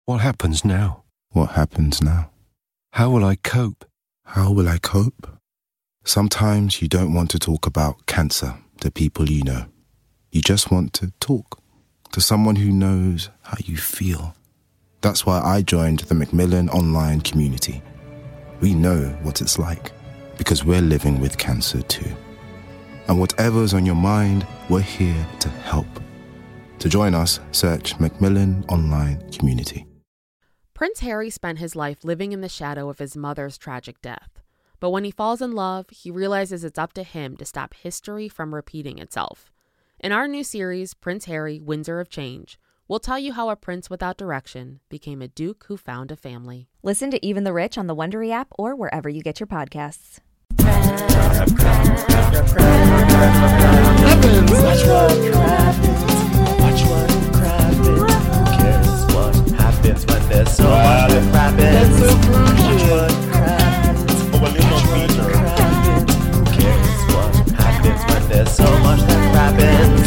What happens now? What happens now? How will I cope? How will I cope? Sometimes you don't want to talk about cancer to people you know. You just want to talk to someone who knows how you feel. That's why I joined the Macmillan online community. We know what it's like because we're living with cancer too. And whatever's on your mind, we're here to help. To join us, search Macmillan Online Community. Prince Harry spent his life living in the shadow of his mother's tragic death. But when he falls in love, he realizes it's up to him to stop history from repeating itself. In our new series, Prince Harry, Windsor of Change, we'll tell you how a prince without direction became a duke who found a family. Listen to Even the Rich on the Wondery app or wherever you get your podcasts. Happens when there's so much that happens. Watch what happens. Who cares what happens when there's so much that happens?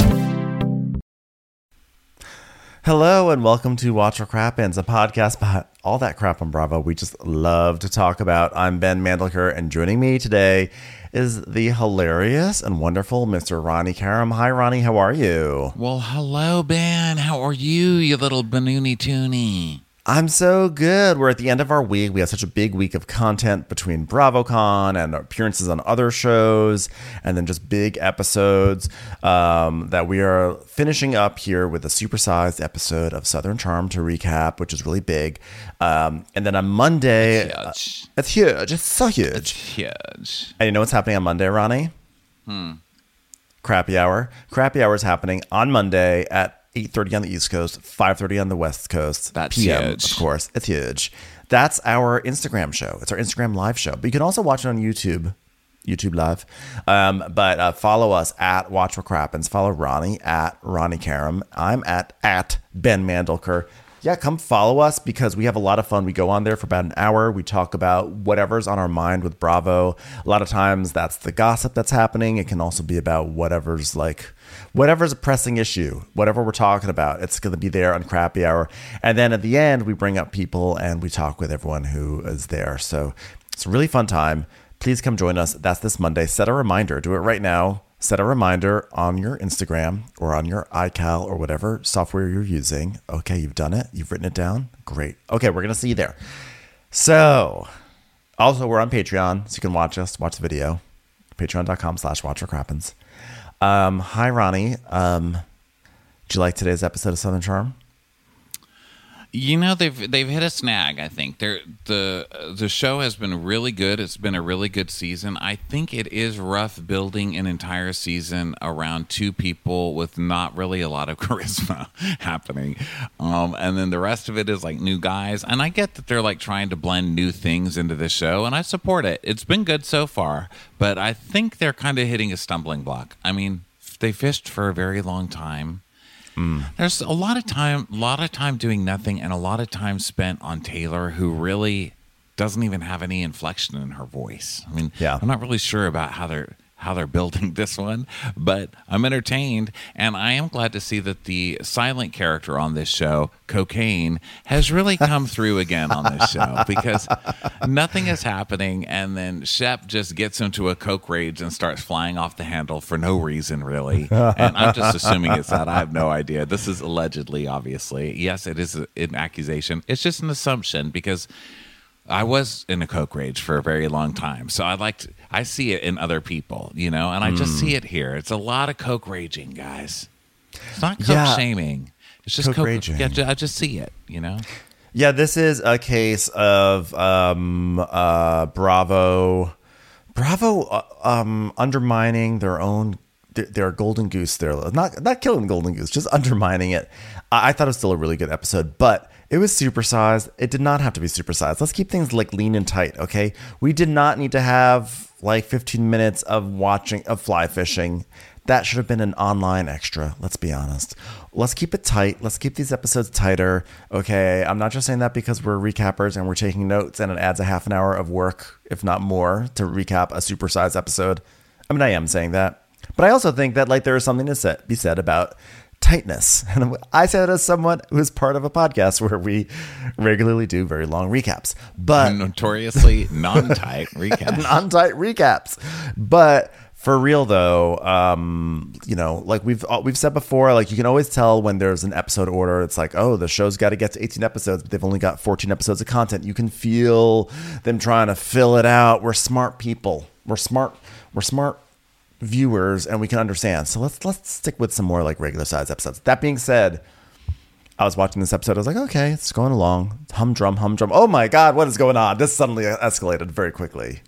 Hello and welcome to Watch What Crappens, a podcast about all that crap on Bravo we just love to talk about. I'm Ben Mandelker, and joining me today is the hilarious and wonderful Mr. Ronnie Karam. Hi, Ronnie. How are you? Well, hello, Ben. How are you, you little Banoony Toonie? I'm so good. We're at the end of our week. We have such a big week of content between BravoCon and appearances on other shows, and then just big episodes that we are finishing up here with a supersized episode of Southern Charm to recap, which is really big. And then on Monday, it's huge. It's so huge. It's huge. And you know what's happening on Monday, Ronnie? Crappy Hour. Crappy Hour is happening on Monday at 8:30 on the East Coast, 5:30 on the West Coast. That's PM, huge. Of course. It's huge. That's our Instagram show. It's our Instagram live show. But you can also watch it on YouTube Live. But follow us at Watch What Crappens. Follow Ronnie at Ronnie Karam. I'm at Ben Mandelker. Yeah, come follow us because we have a lot of fun. We go on there for about an hour. We talk about whatever's on our mind with Bravo. A lot of times that's the gossip that's happening. It can also be about whatever's a pressing issue, whatever we're talking about. It's going to be there on Crappy Hour. And then at the end, we bring up people and we talk with everyone who is there. So it's a really fun time. Please come join us. That's this Monday. Set a reminder. Do it right now. Set a reminder on your Instagram or on your iCal or whatever software you're using. Okay, you've done it. You've written it down. Great. Okay, we're going to see you there. So, also, we're on Patreon, so you can watch us, watch the video. Patreon.com/WatchWhatCrappens. Hi, Ronnie. Did you like today's episode of Southern Charm? You know, they've hit a snag, I think. The show has been really good. It's been a really good season. I think it is rough building an entire season around two people with not really a lot of charisma happening. And then the rest of it is like new guys. And I get that they're like trying to blend new things into the show, and I support it. It's been good so far, but I think they're kind of hitting a stumbling block. I mean, they fished for a very long time. There's a lot of time doing nothing, and a lot of time spent on Taylor, who really doesn't even have any inflection in her voice. I mean, I'm not really sure about how they're building this one, but I'm entertained, and I am glad to see that the silent character on this show, Cocaine, has really come through again on this show, because nothing is happening, and then Shep just gets into a coke rage and starts flying off the handle for no reason, really. And I'm just assuming it's that. I have no idea. This is allegedly, obviously. Yes, it is an accusation. It's just an assumption, because I was in a coke rage for a very long time. So I see it in other people, you know, and I just see it here. It's a lot of coke raging, guys. It's not coke shaming. It's just coke raging. Yeah, I just see it, you know? Yeah, this is a case of Bravo undermining their golden goose. They're not killing the golden goose, just undermining it. I thought it was still a really good episode, but it was supersized. It did not have to be supersized. Let's keep things like lean and tight, okay? We did not need to have like 15 minutes of fly fishing. That should have been an online extra, let's be honest. Let's keep it tight. Let's keep these episodes tighter, okay? I'm not just saying that because we're recappers and we're taking notes and it adds a half an hour of work, if not more, to recap a supersized episode. I mean, I am saying that. But I also think that like there is something to be said about tightness. And I say that as someone who is part of a podcast where we regularly do very long recaps, but Notoriously non-tight recap. non-tight recaps. But for real though, like we've said before, like you can always tell when there's an episode order. It's like, oh, the show's got to get to 18 episodes, but they've only got 14 episodes of content. You can feel them trying to fill it out. We're smart people. We're smart viewers, and we can understand. So let's stick with some more like regular size episodes. That being said, I was watching this episode. I was like, okay, it's going along. Humdrum. Oh my God, what is going on? This suddenly escalated very quickly.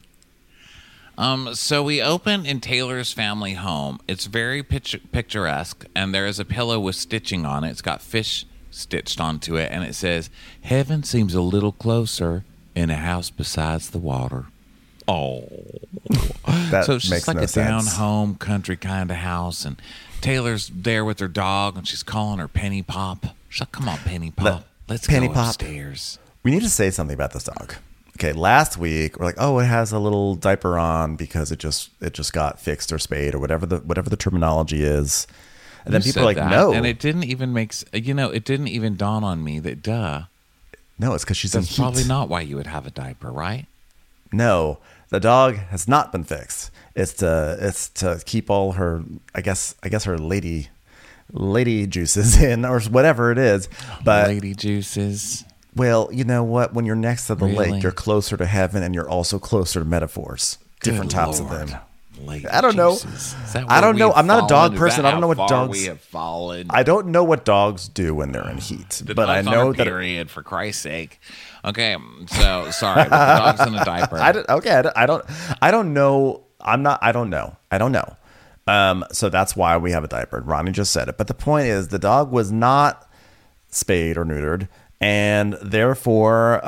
So we open in Taylor's family home. It's very picturesque, and there is a pillow with stitching on it. It's got fish stitched onto it, and it says, "Heaven seems a little closer in a house besides the water." Oh, That so it's makes just like no a down sense. home country kind of house, and Taylor's there with her dog, and she's calling her Penny Pop. She's like, "Come on, Penny Pop, let's Penny go Pop. upstairs." We need to say something about this dog. Okay, last week we're like, oh, it has a little diaper on because it just got fixed or spayed or whatever the terminology is. And then You people are like, said that, no, and it didn't even it didn't even dawn on me that no, it's because she's in that's heat. probably not why you would have a diaper, right? No, the dog has not been fixed. It's to keep all her, I guess her lady juices in or whatever it is. But Lady juices. well, you know what? When you're next to the Really? lake, you're closer to heaven, and you're also closer to metaphors. Different Good types Lord. of them. Lady I don't know. juices. Is that I don't where know. we've I'm not a dog fallen? Is person. that I don't know how what far dogs- we have fallen. I don't know what dogs do when they're in heat, The but I dog's know on a that. period, for Christ's sake. Okay, so sorry, but the dog's in a diaper. I don't know. I don't know. So that's why we have a diaper. Ronnie just said it. But the point is, the dog was not spayed or neutered, and therefore,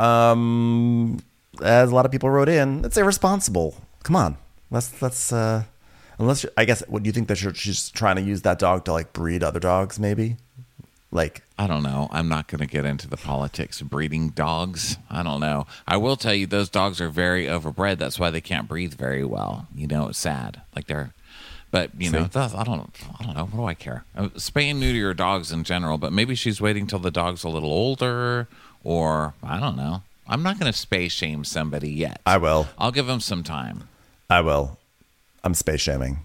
as a lot of people wrote in, it's irresponsible. Come on, let's. Unless I guess, what do you think that she's trying to use that dog to like breed other dogs? Maybe, like. I don't know. I'm not going to get into the politics of breeding dogs. I don't know. I will tell you, those dogs are very overbred. That's why they can't breathe very well. You know, it's sad. Like they're, but you know, I don't know. What do I care? Spay and neuter your dogs in general, but maybe she's waiting till the dog's a little older, or I don't know. I'm not going to spay shame somebody yet. I will. I'll give them some time. I will. I'm space shaming.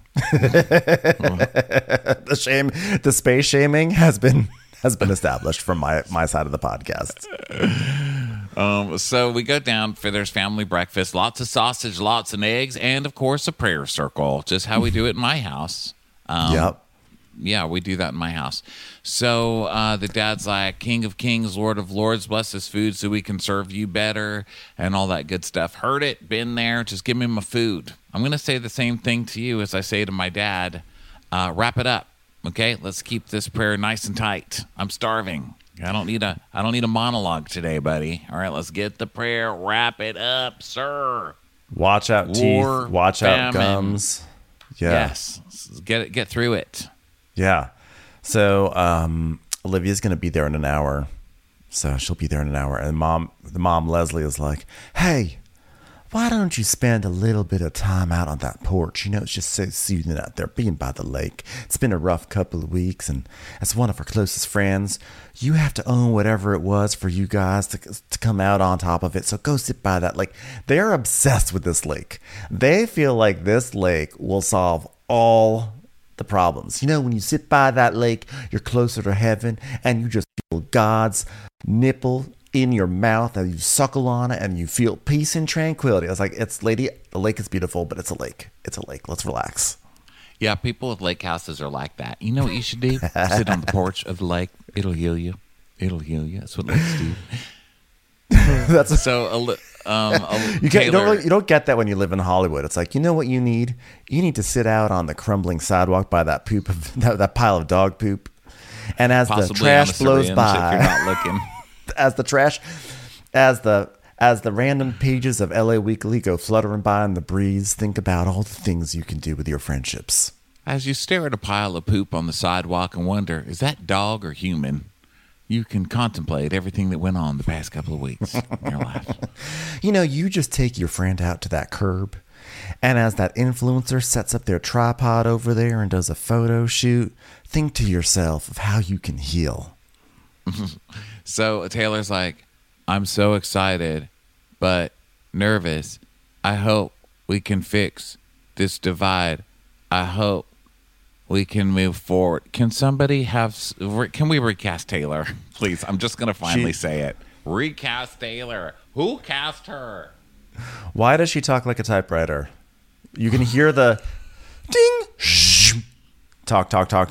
The space shaming has been established from my side of the podcast. So we go down for there's family breakfast, lots of sausage, lots of eggs, and of course a prayer circle, just how we do it in my house. Yep. Yeah, we do that in my house. So the dad's like, King of Kings, Lord of Lords, bless this food so we can serve you better and all that good stuff. Heard it, been there, just give me my food. I'm going to say the same thing to you as I say to my dad. Wrap it up, okay? Let's keep this prayer nice and tight. I'm starving. I don't need a monologue today, buddy. All right, let's get the prayer. Wrap it up, sir. Watch out War, teeth. Watch out famine. gums. Yeah. Yes, get through it. Yeah. So Olivia's going to be there in an hour. So she'll be there in an hour. And the mom, Leslie, is like, hey, why don't you spend a little bit of time out on that porch? You know, it's just so soothing out there, being by the lake. It's been a rough couple of weeks. And as one of her closest friends, you have to own whatever it was for you guys to come out on top of it. So go sit by that lake. They're obsessed with this lake. They feel like this lake will solve all the problems. You know, when you sit by that lake, you're closer to heaven, and you just feel God's nipple in your mouth, and you suckle on it, and you feel peace and tranquility. I was like, the lake is beautiful, but it's a lake. It's a lake. Let's relax. Yeah, people with lake houses are like that. You know what you should do? Sit on the porch of the lake. It'll heal you. It'll heal you. That's what lakes do. That's So, you don't get that when you live in Hollywood. It's like, you know what you need? You need to sit out on the crumbling sidewalk by that poop of that pile of dog poop, and as the possibly trash on a blows syringe by, if you're not looking. as the random pages of LA Weekly go fluttering by in the breeze, think about all the things you can do with your friendships. As you stare at a pile of poop on the sidewalk and wonder, is that dog or human? You can contemplate everything that went on the past couple of weeks in your life. You know, you just take your friend out to that curb And as that influencer sets up their tripod over there and does a photo shoot, think to yourself of how you can heal. So Taylor's like, I'm so excited, but nervous. I hope we can fix this divide. I hope we can move forward. Can we recast Taylor? Please, I'm just going to finally say it. Recast Taylor. Who cast her? Why does she talk like a typewriter? You can hear the ding, zoom, talk,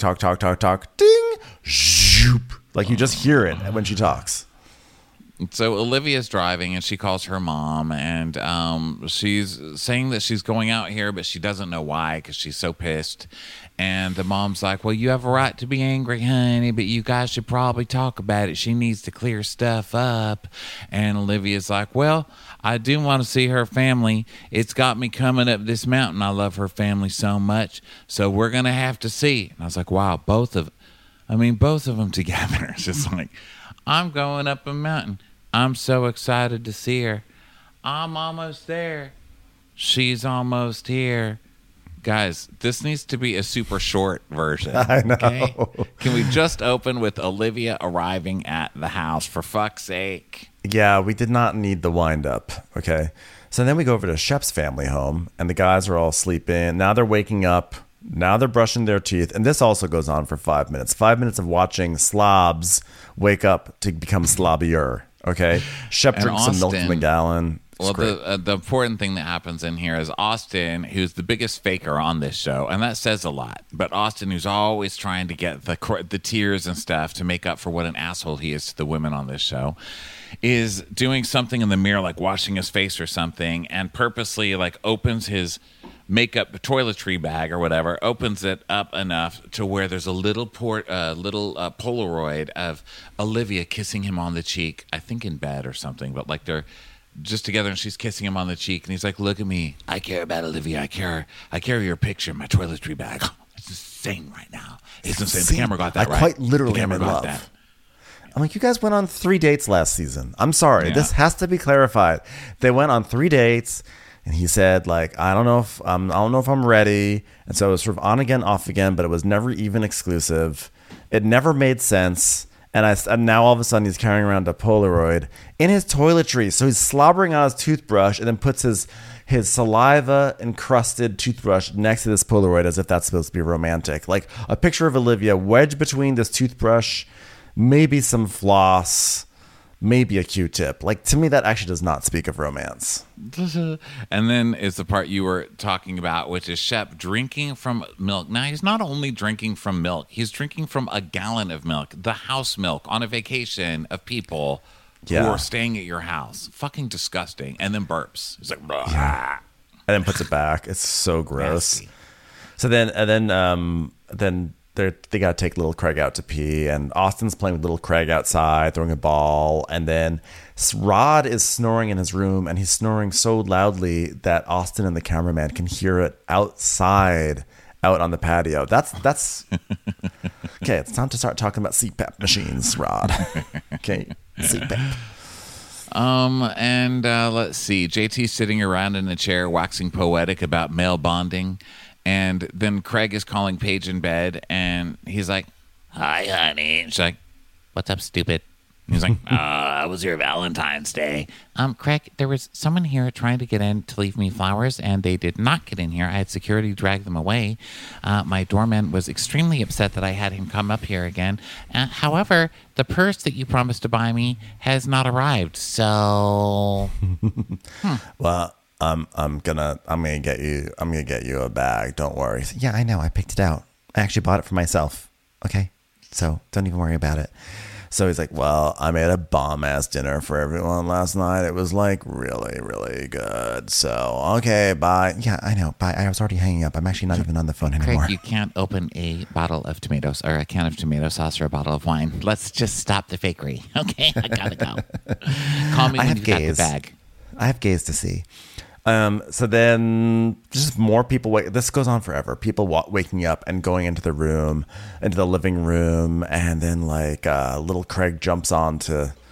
ding, zoop. Like you just hear it when she talks. So Olivia's driving and she calls her mom and she's saying that she's going out here, but she doesn't know why because she's so pissed. And the mom's like, well, you have a right to be angry, honey, but you guys should probably talk about it. She needs to clear stuff up. And Olivia's like, well, I do want to see her family. It's got me coming up this mountain. I love her family so much. So we're going to have to see. And I was like, wow, both of them together. It's just like, I'm going up a mountain. I'm so excited to see her. I'm almost there. She's almost here. Guys, this needs to be a super short version. I know. Okay? Can we just open with Olivia arriving at the house, for fuck's sake? Yeah, we did not need the wind up. Okay. So then we go over to Shep's family home, and the guys are all sleeping. Now they're waking up. Now they're brushing their teeth. And this also goes on for 5 minutes. 5 minutes of watching slobs wake up to become slobbier. Okay. Shep And drinks some milk from a gallon. Well, the important thing that happens in here is Austin, who's the biggest faker on this show, and that says a lot. But Austin, who's always trying to get the tears and stuff to make up for what an asshole he is to the women on this show, is doing something in the mirror, like washing his face or something, and purposely like opens his makeup toiletry bag or whatever, opens it up enough to where there's a little Polaroid of Olivia kissing him on the cheek, I think in bed or something, but like they're just together and she's kissing him on the cheek and he's like, look at me, I care about Olivia, I carry your picture in my toiletry bag. It's insane right now. It's insane. The camera got that right. I quite literally the camera am in got love. that. I'm like, you guys went on 3 dates last season. I'm sorry. Yeah. This has to be clarified. They went on 3 dates. And he said, like, I don't know if I'm ready. And so it was sort of on again, off again, but it was never even exclusive. It never made sense. And now all of a sudden he's carrying around a Polaroid in his toiletry. So he's slobbering on his toothbrush and then puts his saliva encrusted toothbrush next to this Polaroid as if that's supposed to be romantic. Like a picture of Olivia wedged between this toothbrush, maybe some floss, maybe a Q-tip. Like, to me, that actually does not speak of romance. And then is the part you were talking about, which is Shep drinking from milk. Now, he's not only drinking from milk, he's drinking from a gallon of milk, the house milk, on a vacation of people who are staying at your house. Fucking disgusting. And then burps. He's like, blah. Yeah. And then puts it back. It's so gross. Nasty. So then they got to take little Craig out to pee, and Austin's playing with little Craig outside, throwing a ball, and then Rod is snoring in his room, and he's snoring so loudly that Austin and the cameraman can hear it outside, out on the patio. That's okay. It's time to start talking about CPAP machines, Rod. Okay, CPAP. Let's see. JT's sitting around in a chair waxing poetic about male bonding. And then Craig is calling Paige in bed, and he's like, hi, honey. And she's like, what's up, stupid? And he's like, it was your Valentine's Day. Craig, there was someone here trying to get in to leave me flowers, and they did not get in here. I had security drag them away. My doorman was extremely upset that I had him come up here again. However, the purse that you promised to buy me has not arrived, so... Well... I'm gonna get you a bag. Don't worry. Yeah, I know. I picked it out. I actually bought it for myself. Okay, so don't even worry about it. So he's like, well, I made a bomb ass dinner for everyone last night. It was like really, really good. So okay, bye. Yeah, I know. Bye. I was already hanging up. I'm actually not even on the phone anymore. Craig, you can't open a bottle of tomatoes or a can of tomato sauce or a bottle of wine. Let's just stop the fakery. Okay, I gotta go. Call me when you got the bag. I have gays to see. So then just more people this goes on forever. People waking up and going into the living room. And then like, little Craig jumps on to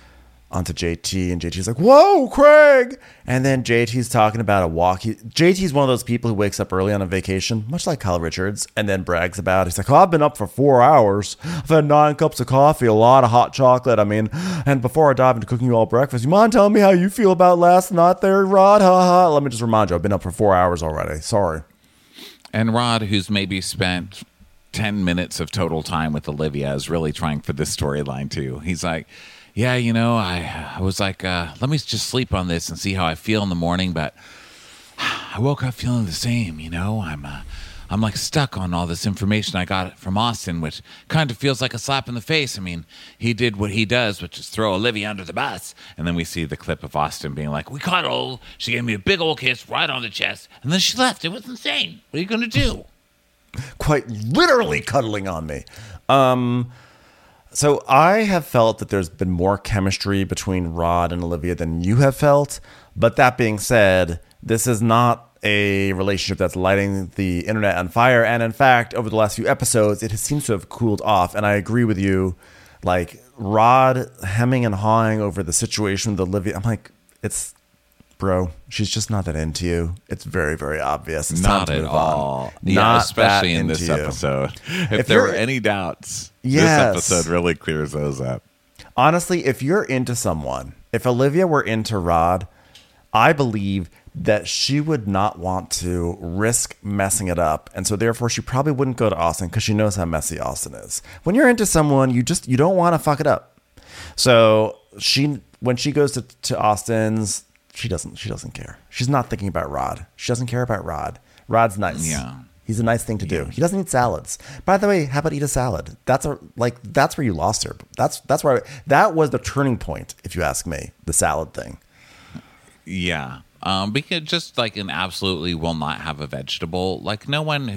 onto JT, and JT's like, whoa, Craig. And then JT's talking about a walk. JT's one of those people who wakes up early on a vacation, much like Kyle Richards, and then brags about it. He's like, oh, I've been up for 4 hours. I've had 9 cups of coffee, a lot of hot chocolate. And before I dive into cooking you all breakfast, you mind telling me how you feel about last night there, Rod? Ha ha. Let me just remind you, I've been up for 4 hours already. Sorry. And Rod, who's maybe spent 10 minutes of total time with Olivia, is really trying for this storyline too. He's like, yeah, I was like, let me just sleep on this and see how I feel in the morning. But I woke up feeling the same, I'm like stuck on all this information I got from Austin, which kind of feels like a slap in the face. He did what he does, which is throw Olivia under the bus. And then we see the clip of Austin being like, we cuddled. She gave me a big old kiss right on the chest. And then she left. It was insane. What are you going to do? Quite literally cuddling on me. So I have felt that there's been more chemistry between Rod and Olivia than you have felt. But that being said, this is not a relationship that's lighting the internet on fire. And in fact, over the last few episodes, it seems to have cooled off. And I agree with you. Like, Rod hemming and hawing over the situation with Olivia. I'm like, bro, she's just not that into you. It's very, very obvious. It's not time to at move all. on. Yeah, Not especially that in this into you. episode. If there you're- were any doubts, Yes. this episode really clears those up. Honestly, if you're into someone, if Olivia were into Rod, I believe that she would not want to risk messing it up. And so therefore she probably wouldn't go to Austin because she knows how messy Austin is. When you're into someone, you don't want to fuck it up. So when she goes to Austin's, she doesn't care. She's not thinking about Rod. She doesn't care about Rod. Rod's nice. Yeah. He's a nice thing to do. He doesn't eat salads. By the way, how about eat a salad? That's where you lost her. That was the turning point, if you ask me, the salad thing. Yeah. Because just like an absolutely will not have a vegetable. Like no one's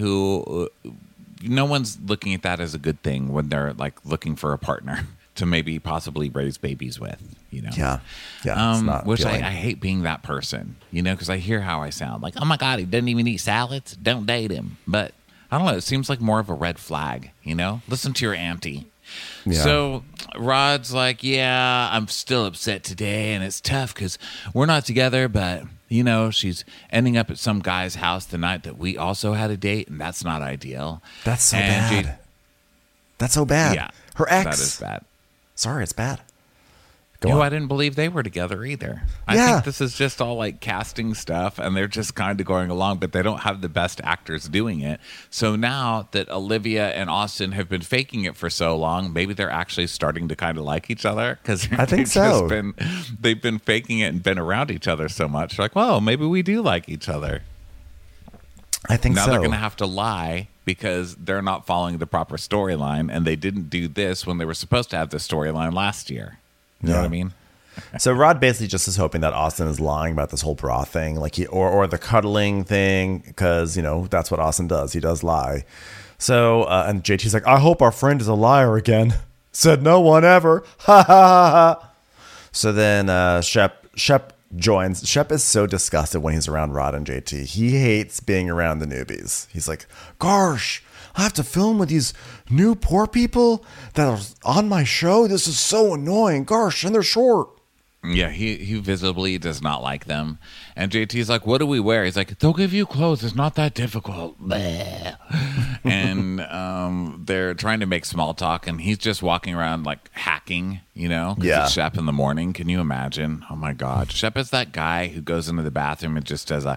looking at that as a good thing when they're like looking for a partner to maybe possibly raise babies with, Yeah. It's not which I appealing. hate being that person, because I hear how I sound like, oh my God, he doesn't even eat salads. Don't date him. But I don't know. It seems like more of a red flag, listen to your auntie. Yeah. So Rod's like, yeah, I'm still upset today. And it's tough because we're not together, but she's ending up at some guy's house the night that we also had a date. And that's not ideal. That's so And bad. That's so bad. Yeah. Her ex. That is bad. Sorry, it's bad. I didn't believe they were together either. I think this is just all like casting stuff and they're just kind of going along, but they don't have the best actors doing it. So now that Olivia and Austin have been faking it for so long, maybe they're actually starting to kind of like each other because I think so. They've been faking it and been around each other so much. Like, well, maybe we do like each other. I think Now so. they're going to have to lie because they're not following the proper storyline and they didn't do this when they were supposed to have the storyline last year. You know what I mean? So Rod basically just is hoping that Austin is lying about this whole bra thing, like or the cuddling thing, because that's what Austin does. He does lie. So and JT's like, I hope our friend is a liar again. Said no one ever. Ha ha ha ha. So then Shep joins. Shep is so disgusted when he's around Rod and JT. He hates being around the newbies. He's like, gosh, I have to film with these new poor people that are on my show. This is so annoying. Gosh, and they're short. Yeah, he visibly does not like them. And JT's like, what do we wear? He's like, they'll give you clothes. It's not that difficult. And they're trying to make small talk, and he's just walking around like hacking, 'cause Yeah. it's Shep in the morning. Can you imagine? Oh, my God. Shep is that guy who goes into the bathroom and just does a...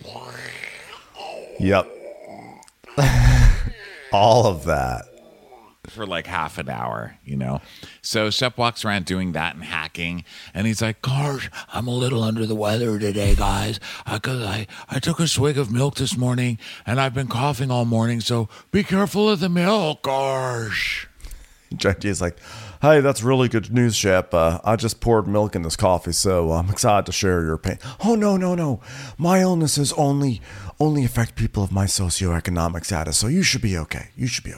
Yep. All of that. for like half an hour, So Shep walks around doing that and hacking, and he's like, gosh, I'm a little under the weather today, guys, because I took a swig of milk this morning, and I've been coughing all morning, so be careful of the milk, gosh. JT's like, hey, that's really good news, Shep. I just poured milk in this coffee, so I'm excited to share your pain. Oh, no. My illnesses only affect people of my socioeconomic status, so you should be okay.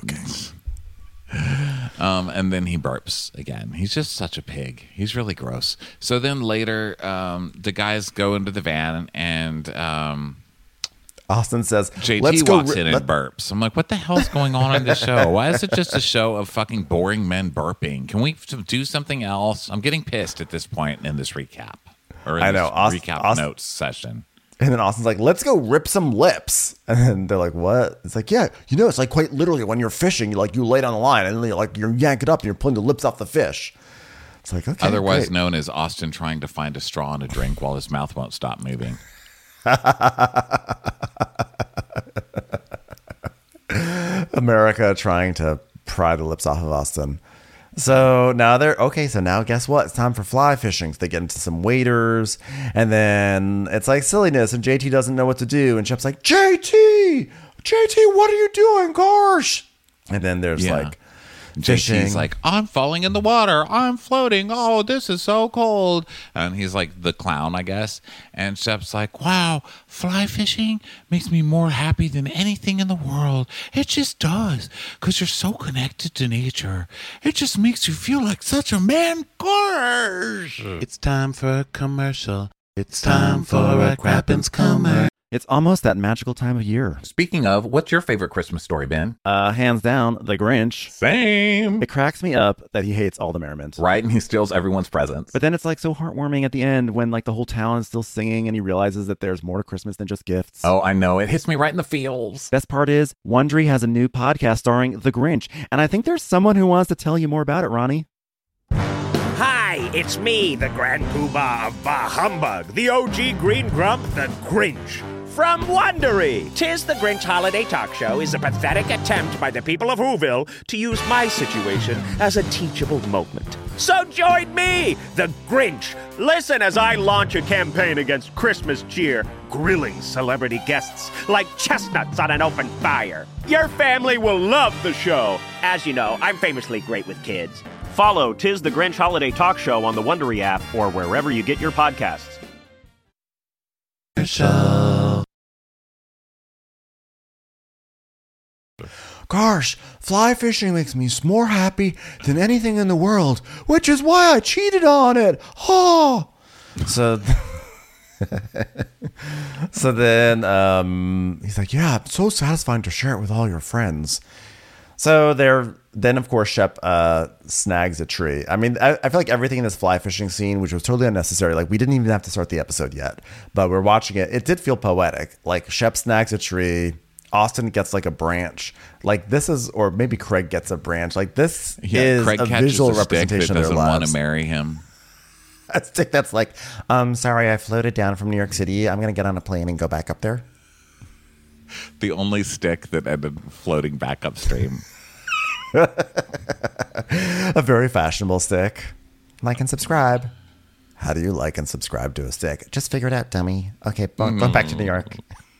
And then he burps again. He's just such a pig. He's really gross. So then later, the guys go into the van, and Austin says, JT let's go. walks in and burps. I'm like, what the hell's going on in this show? Why is it just a show of fucking boring men burping? Can we do something else? I'm getting pissed at this point in this recap. Or in I know. this recap notes session. And then Austin's like, let's go rip some lips. And then they're like, what? It's like, yeah, it's like quite literally when you're fishing, you lay down the line and then you yank it up and you're pulling the lips off the fish. It's like, okay. Otherwise great. known as Austin trying to find a straw and a drink while his mouth won't stop moving. America trying to pry the lips off of Austin. So now so now guess what? It's time for fly fishing. So they get into some waders, and then it's like silliness, and JT doesn't know what to do. And Shep's like, JT, what are you doing? Gosh. And then there's like fishing. JT's like, I'm falling in the water. I'm floating. Oh, this is so cold. And he's like the clown, I guess. And Shep's like, wow, fly fishing makes me more happy than anything in the world. It just does. Because you're so connected to nature. It just makes you feel like such a man. Gosh. It's time for a commercial. It's time for a Crappens commercial. It's almost that magical time of year. Speaking of, what's your favorite Christmas story, Ben? Hands down, The Grinch. Same. It cracks me up that he hates all the merriment. Right, and he steals everyone's presents. But then it's like so heartwarming at the end when like the whole town is still singing and he realizes that there's more to Christmas than just gifts. Oh, I know. It hits me right in the feels. Best part is, Wondery has a new podcast starring The Grinch. And I think there's someone who wants to tell you more about it, Ronnie. Hi, it's me, the Grand Poobah of Bah Humbug, the OG Green Grump, the Grinch. From Wondery, Tis the Grinch Holiday Talk Show is a pathetic attempt by the people of Whoville to use my situation as a teachable moment. So join me, the Grinch. Listen as I launch a campaign against Christmas cheer, grilling celebrity guests like chestnuts on an open fire. Your family will love the show. As you know, I'm famously great with kids. Follow Tis the Grinch Holiday Talk Show on the Wondery app or wherever you get your podcasts. Gosh, fly fishing makes me more happy than anything in the world, which is why I cheated on it. Oh. So then he's like, yeah, it's so satisfying to share it with all your friends. So then of course Shep snags a tree. I mean, I feel like everything in this fly fishing scene, which was totally unnecessary, like we didn't even have to start the episode yet, but we're watching it. It did feel poetic. Like Shep snags a tree. Austin gets like a branch. Like this is, or maybe Craig gets a branch. Like this is Craig a visual representation that of their doesn't want lives. to marry him. A stick that's like, sorry, I floated down from New York City. I'm going to get on a plane and go back up there. The only stick that ended floating back upstream. A very fashionable stick. Like and subscribe. How do you like and subscribe to a stick? Just figure it out, dummy. Okay, go back to New York.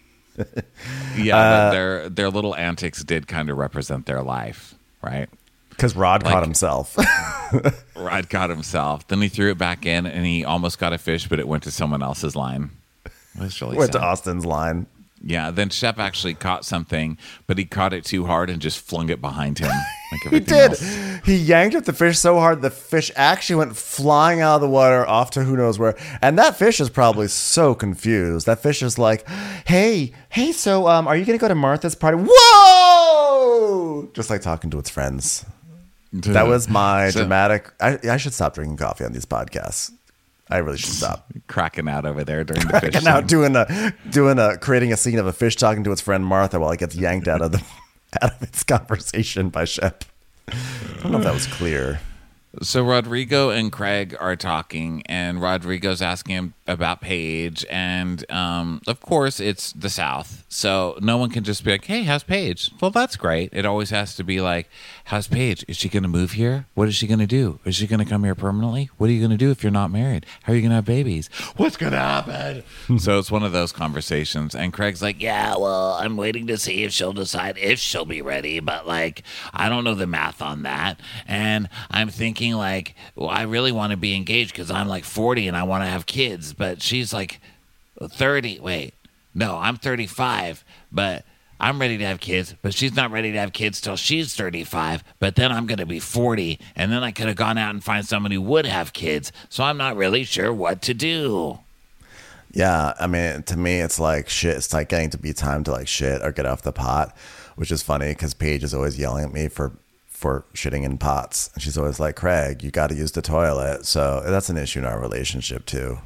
Yeah, but their little antics did kind of represent their life, right? Because Rod caught himself. Rod caught himself. Then he threw it back in, and he almost got a fish, but it went to someone else's line. It was really Went sad. to Austin's line. Yeah, then Shep actually caught something, but he caught it too hard and just flung it behind him. Like He everything did. else. He yanked at the fish so hard the fish actually went flying out of the water off to who knows where. And that fish is probably so confused. That fish is like, hey, so are you going to go to Martha's party? Whoa! Just like talking to its friends. That was my dramatic. I should stop drinking coffee on these podcasts. I really should stop. Cracking out over there during the fish And now scene. creating a scene of a fish talking to its friend Martha while it gets yanked out of its conversation by Shep. I don't know if that was clear. So Rodrigo and Craig are talking, and Rodrigo's asking him about Paige, and of course it's the South, so no one can just be like, "Hey, how's Paige?" Well, that's great. It always has to be like, "How's Paige? Is she going to move here? What is she going to do? Is she going to come here permanently? What are you going to do if you're not married? How are you going to have babies? What's going to happen?" So it's one of those conversations, and Craig's like, "Yeah, well, I'm waiting to see if she'll decide if she'll be ready, but like, I don't know the math on that, and I'm thinking like, well, I really want to be engaged because I'm like 40 and I want to have kids, but she's like 30. Wait, no, I'm 35, but I'm ready to have kids, but she's not ready to have kids till she's 35, but then I'm going to be 40, and then I could have gone out and find someone who would have kids, so I'm not really sure what to do." Yeah, I mean, to me, it's like shit. It's like getting to be time to like shit or get off the pot, which is funny because Paige is always yelling at me for shitting in pots. And she's always like, Craig, you got to use the toilet. So that's an issue in our relationship too.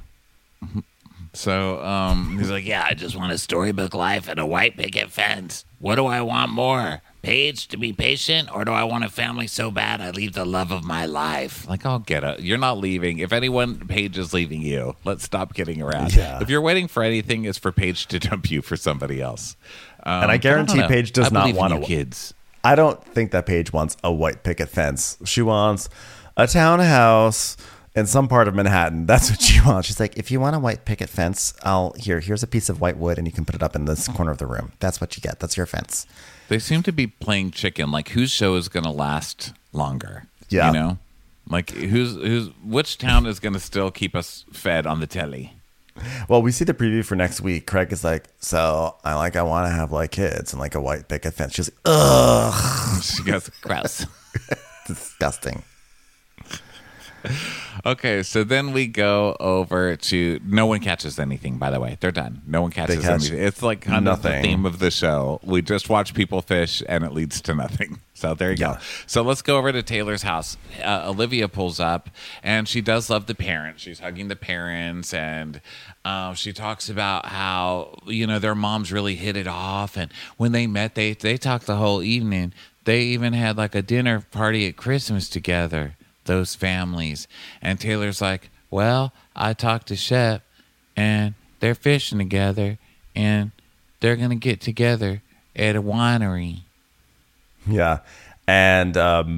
So he's like, yeah, I just want a storybook life and a white picket fence. What do I want more? Paige to be patient, or do I want a family so bad I leave the love of my life? Like, I'll get it. You're not leaving. If anyone, Paige is leaving you. Let's stop kidding around. Yeah. If you're waiting for anything, it's for Paige to dump you for somebody else. And I guarantee Paige does not want kids. I don't think that Paige wants a white picket fence. She wants a townhouse in some part of Manhattan. That's what she wants. She's like, if you want a white picket fence, here's a piece of white wood and you can put it up in this corner of the room. That's what you get. That's your fence. They seem to be playing chicken. Like, whose show is going to last longer? Yeah. You know? Like, which town is going to still keep us fed on the telly? Well, we see the preview for next week. Craig is like, so I want to have like kids and like a white picket fence. She's like, ugh. She goes, gross. Disgusting. Okay, so then we go over to no one catches anything, by the way. They're done. No one catches anything. It's like kind of the theme of the show. We just watch people fish and it leads to nothing. So there you go. So let's go over to Taylor's house. Olivia pulls up and she does love the parents. She's hugging the parents and she talks about how, their moms really hit it off. And when they met, they talked the whole evening. They even had like a dinner party at Christmas together. Those families. And Taylor's like, well, I talked to Shep and they're fishing together and they're going to get together at a winery. Yeah. And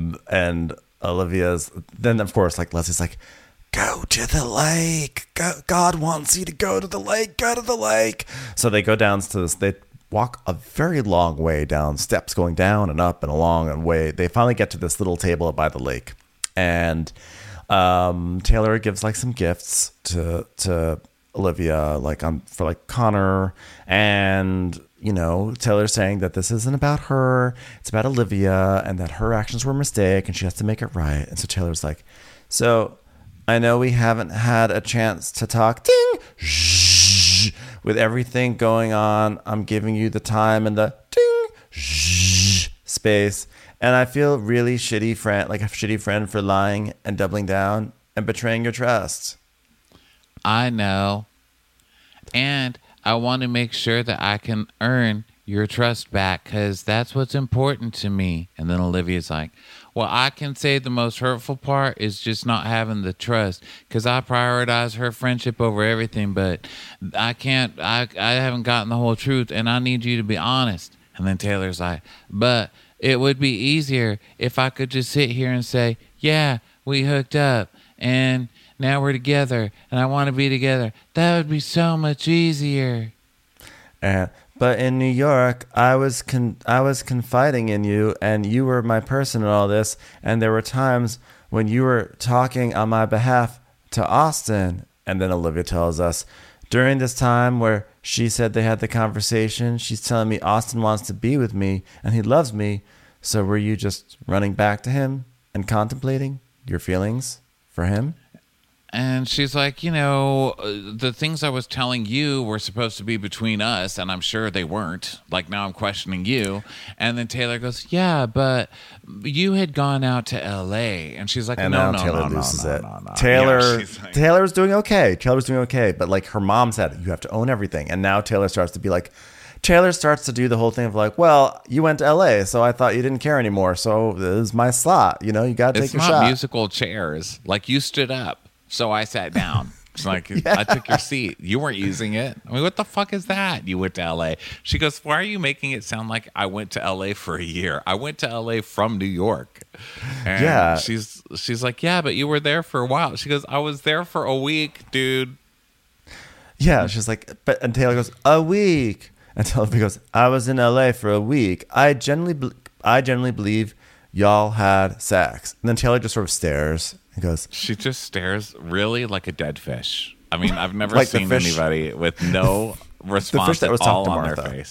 Olivia's, then of course, like Leslie's like, go to the lake. God wants you to go to the lake. Go to the lake. So they go down to this, they walk a very long way down, steps going down and up and along and way. They finally get to this little table by the lake. And Taylor gives like some gifts to Olivia, like for like Connor, and Taylor's saying that this isn't about her, it's about Olivia, and that her actions were a mistake, and she has to make it right. And so Taylor's like, so I know we haven't had a chance to talk. Ding, shh, with everything going on, I'm giving you the time and the ding, shh, space. And I feel really shitty friend for lying and doubling down and betraying your trust. I know. And I want to make sure that I can earn your trust back because that's what's important to me. And then Olivia's like, well, I can say the most hurtful part is just not having the trust because I prioritize her friendship over everything. But I haven't gotten the whole truth and I need you to be honest. And then Taylor's like, but it would be easier if I could just sit here and say, yeah, we hooked up and now we're together and I want to be together. That would be so much easier. But in New York, I was confiding in you and you were my person in all this. And there were times when you were talking on my behalf to Austin. And then Olivia tells us, during this time where she said they had the conversation, she's telling me Austin wants to be with me and he loves me. So were you just running back to him and contemplating your feelings for him? And she's like, the things I was telling you were supposed to be between us, and I'm sure they weren't. Like, now I'm questioning you. And then Taylor goes, yeah, but you had gone out to L.A. And she's like, and no. Taylor loses it. Taylor's doing okay. Taylor's doing okay. But, like, her mom said, you have to own everything. And now Taylor starts to be like, Taylor starts to do the whole thing of like, well, you went to L.A., so I thought you didn't care anymore. So this is my slot. You got to take your shot. It's not musical chairs. Like, you stood up. So I sat down. It's like, yeah. I took your seat. You weren't using it. I mean, what the fuck is that? You went to L.A. She goes, why are you making it sound like I went to L.A. for a year? I went to L.A. from New York. And yeah. She's like, yeah, but you were there for a while. She goes, I was there for a week, dude. Yeah, she's like, and Taylor goes, a week. And Taylor goes, I was in L.A. for a week. I generally believe y'all had sex. And then Taylor just sort of stares. He goes, she just stares really like a dead fish. I mean, I've never like seen anybody with no response at all on their face.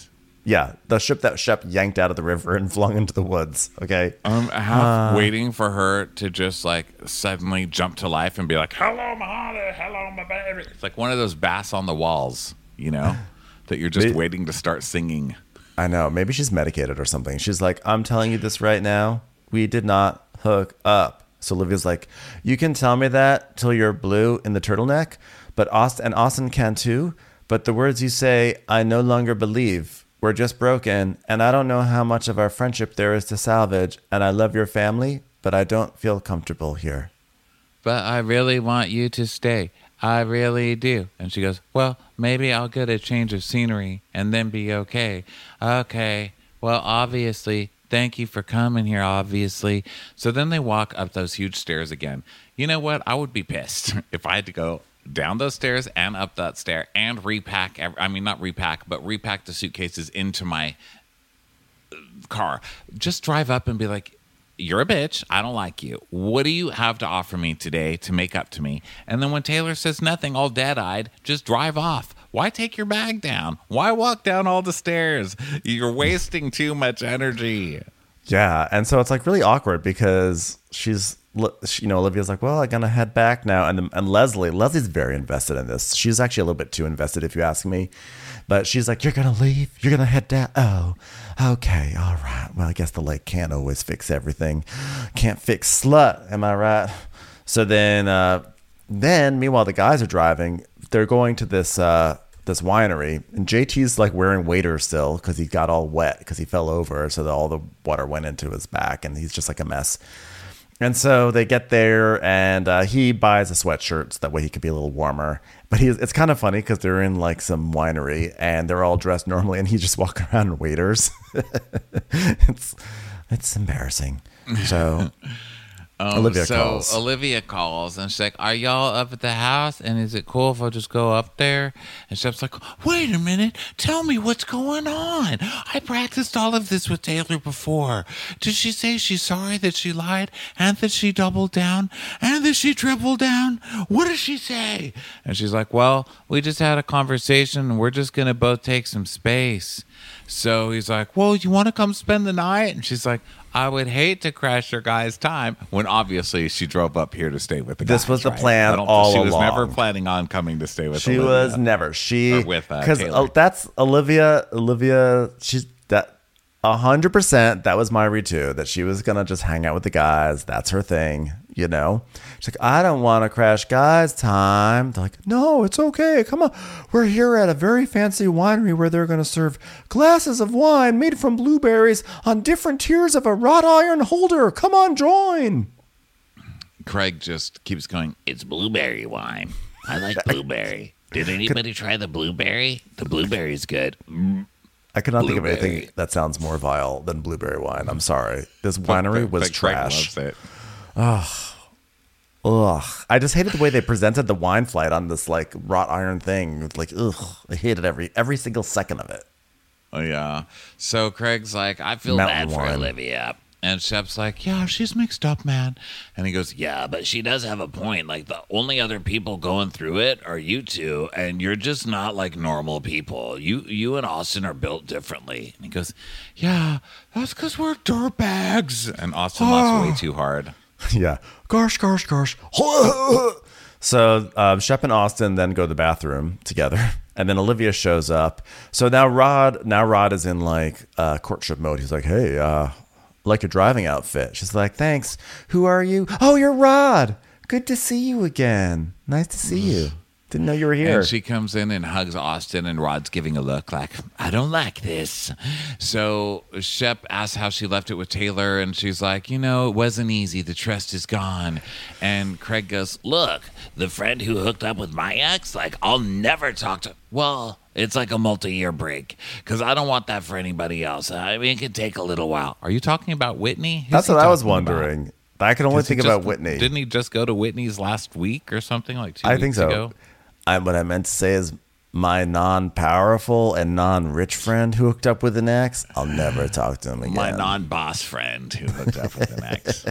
Yeah, the ship that Shep yanked out of the river and flung into the woods. Okay. I'm half waiting for her to just like suddenly jump to life and be like, "Hello, my honey. Hello, my baby." It's like one of those bass on the walls, you know, that you're just waiting to start singing. I know. Maybe she's medicated or something. She's like, "I'm telling you this right now. We did not hook up." So Olivia's like, "You can tell me that till you're blue in the turtleneck, but Austin can too. But the words you say, I no longer believe. We're just broken, and I don't know how much of our friendship there is to salvage, and I love your family, but I don't feel comfortable here." But I really want you to stay. I really do. And she goes, "Well, maybe I'll get a change of scenery and then be okay." Okay. Well, obviously, thank you for coming here, obviously. So then they walk up those huge stairs again. You know what? I would be pissed if I had to go down those stairs and up that stair and repack. Not repack, but repack the suitcases into my car. Just drive up and be like, "You're a bitch. I don't like you. What do you have to offer me today to make up to me?" And then when Taylor says nothing, all dead-eyed, just drive off. Why take your bag down? Why walk down all the stairs? You're wasting too much energy. Yeah, and so it's like really awkward because Olivia's like, "Well, I'm gonna head back now," and Leslie's very invested in this. She's actually a little bit too invested, if you ask me. But she's like, "You're gonna leave? You're gonna head down? Oh, okay, all right. Well, I guess the lake can't always fix everything. Can't fix slut, am I right?" So then meanwhile, the guys are driving. They're going to this winery, and JT's like wearing waders still because he got all wet because he fell over, so that all the water went into his back, and he's just like a mess. And so they get there, and he buys a sweatshirt so that way he could be a little warmer. But it's kind of funny because they're in like some winery, and they're all dressed normally, and he's just walking around in waders. It's embarrassing. So Olivia calls, and she's like, "Are y'all up at the house? And is it cool if I just go up there?" And Shep's like, "Wait a minute. Tell me what's going on. I practiced all of this with Taylor before. Did she say she's sorry that she lied and that she doubled down and that she tripled down? What does she say?" And she's like, "Well, we just had a conversation, and we're just going to both take some space." So he's like, "Well, you want to come spend the night?" And she's like, "I would hate to crash your guys' time," when obviously she drove up here to stay with the guys. This was the plan all along. She was never planning on coming to stay with Olivia. Was never. Because that's Olivia. She's that 100%. That was Myri too. That she was gonna just hang out with the guys. That's her thing. You know, she's like, "I don't want to crash guys' time." They're like, "No, it's okay. Come on. We're here at a very fancy winery where they're going to serve glasses of wine made from blueberries on different tiers of a wrought iron holder. Come on, join." Craig just keeps going, "It's blueberry wine. I like blueberry. Did anybody try the blueberry? The blueberry's good." I could not think of anything that sounds more vile than blueberry wine. I'm sorry. This winery was trash. Craig loves it. Ugh. I just hated the way they presented the wine flight on this like wrought iron thing. Like, ugh. I hated every single second of it. Oh yeah. So Craig's like, "I feel bad for Olivia." And Shep's like, "Yeah, she's mixed up, man." And he goes, "Yeah, but she does have a point. Like, the only other people going through it are you two, and you're just not like normal people. You and Austin are built differently." And he goes, "Yeah, that's because we're dirtbags." And Austin laughs way too hard. Yeah. Gosh. So Shep and Austin then go to the bathroom together, and then Olivia shows up. So now Rod is in like courtship mode. He's like, "Hey, like your driving outfit." She's like, "Thanks. Who are you?" "Oh, you're Rod. Good to see you again. Nice to see you. Didn't know you were here." And she comes in and hugs Austin, and Rod's giving a look like, "I don't like this." So Shep asks how she left it with Taylor, and she's like, "It wasn't easy. The trust is gone." And Craig goes, "Look, the friend who hooked up with my ex, like, I'll never talk to." Well, it's like a multi-year break because I don't want that for anybody else. I mean, it could take a little while. Are you talking about Whitney? That's what I was wondering. I can only think about Whitney. Didn't he just go to Whitney's last week or something, like 2 weeks ago? What I meant to say is my non-powerful and non-rich friend who hooked up with an ex, I'll never talk to him again. My non-boss friend who hooked up with an ex.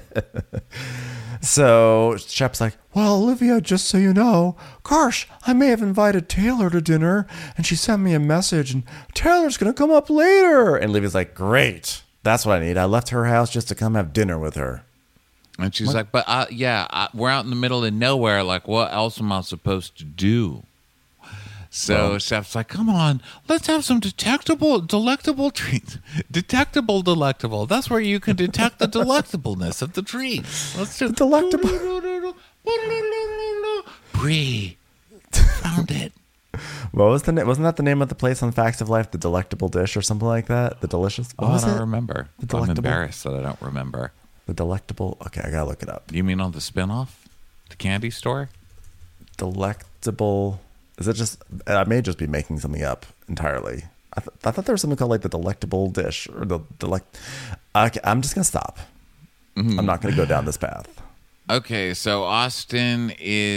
So Shep's like, well, Olivia, just so you know, gosh, I may have invited Taylor to dinner, and she sent me a message, and Taylor's going to come up later. And Olivia's like, great. That's what I need. I left her house just to come have dinner with her. And she's like, but we're out in the middle of nowhere. Like, what else am I supposed to do? So Chef's like, come on, let's have some delectable treats. Delectable. That's where you can detect the delectableness of the treats. Let's do Delectable. Brie. Found it. What was the name? Wasn't that the name of the place on Facts of Life? The Delectable Dish or something like that? The Delicious? What was I don't it? remember. The I'm Delectable? embarrassed that I don't remember. The Delectable. Okay, I gotta look it up. You mean on the spinoff? The candy store? Delectable. Is it just? I may just be making something up entirely. I thought there was something called like the Delectable Dish or the Okay, I'm just gonna stop. Mm-hmm. I'm not gonna go down this path. Okay, so Austin's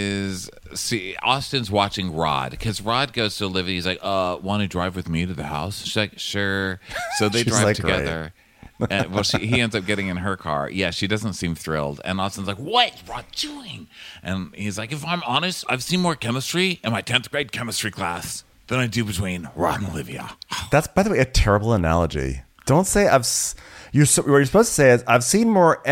watching Rod because Rod goes to Olivia. He's like, want to drive with me to the house? She's like, sure. So they She's drive like, together. And, he ends up getting in her car. Yeah, she doesn't seem thrilled. And Austin's like, what is Rod doing? And he's like, if I'm honest, I've seen more chemistry in my 10th grade chemistry class than I do between Rod and Olivia. That's, by the way, a terrible analogy. Don't say what you're supposed to say is I've seen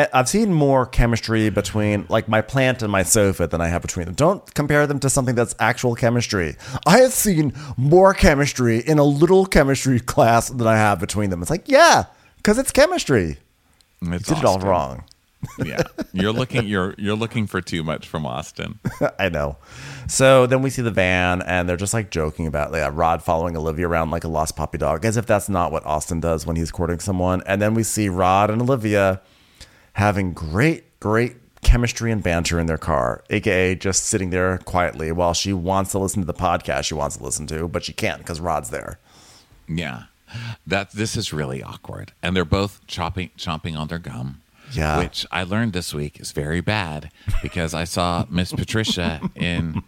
more chemistry between like my plant and my sofa than I have between them. Don't compare them to something that's actual chemistry. I have seen more chemistry in a little chemistry class than I have between them. It's like, yeah, because it's chemistry. You did it all wrong. Yeah, you're looking for too much from Austin. I know. So then we see the van, and they're just like joking about Rod following Olivia around like a lost puppy dog, as if that's not what Austin does when he's courting someone. And then we see Rod and Olivia having great chemistry and banter in their car, aka just sitting there quietly while she wants to listen to the podcast she wants to listen to, but she can't because Rod's there. Yeah, this is really awkward, and they're both chomping on their gum. Yeah. Which I learned this week is very bad because I saw Miss Patricia in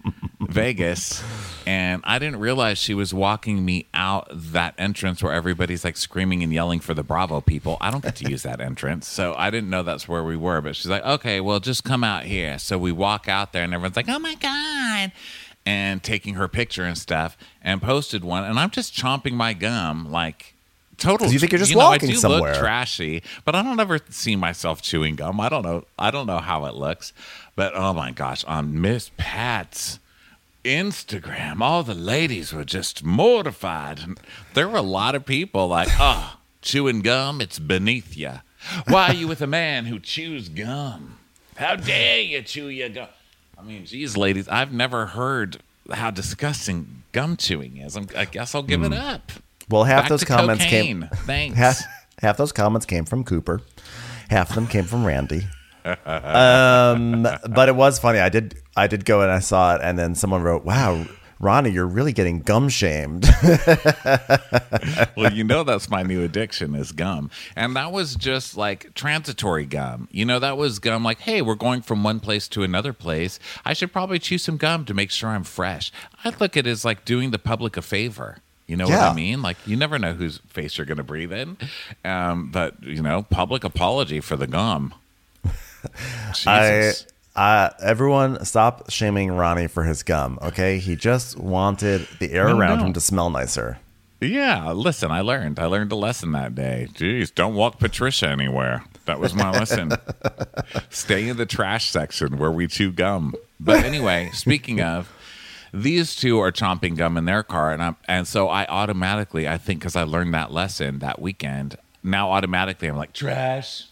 Vegas and I didn't realize she was walking me out that entrance where everybody's like screaming and yelling for the Bravo people. I don't get to use that entrance. So I didn't know that's where we were. But she's like, okay, well, just come out here. So we walk out there and everyone's like, oh, my God. And taking her picture and stuff and posted one. And I'm just chomping my gum like. Total. You think you're just walking I do somewhere. Look trashy, but I don't ever see myself chewing gum. I don't know how it looks, but oh my gosh, on Miss Pat's Instagram, all the ladies were just mortified. There were a lot of people like, "Oh, chewing gum, it's beneath you. Why are you with a man who chews gum? How dare you chew your gum?" I mean, geez, ladies, I've never heard how disgusting gum chewing is. I guess I'll give it up. Well, half Back those to comments cocaine. came. Thanks. Half those comments came from Cooper. Half of them came from Randy. But it was funny. I did go and I saw it, and then someone wrote, "Wow, Ronnie, you're really getting gum shamed." Well, that's my new addiction is gum. And that was just like transitory gum. That was gum like, hey, we're going from one place to another place. I should probably chew some gum to make sure I'm fresh. I look at it as like doing the public a favor. You know what I mean? Like, you never know whose face you're going to breathe in. But, public apology for the gum. Jesus. Everyone stop shaming Ronnie for his gum, okay? He just wanted the air around him to smell nicer. Yeah, listen, I learned a lesson that day. Jeez, don't walk Patricia anywhere. That was my lesson. Stay in the trash section where we chew gum. But anyway, speaking of, these two are chomping gum in their car, and so I automatically, I think because I learned that lesson that weekend, now automatically I'm like, trash.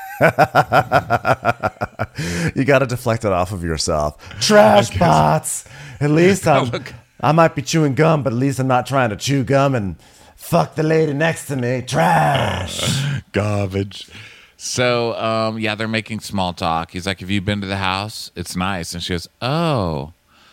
You got to deflect it off of yourself. Trash bots. At least I might be chewing gum, but at least I'm not trying to chew gum and fuck the lady next to me. Trash. Garbage. So, they're making small talk. He's like, have you been to the house? It's nice. And she goes, oh,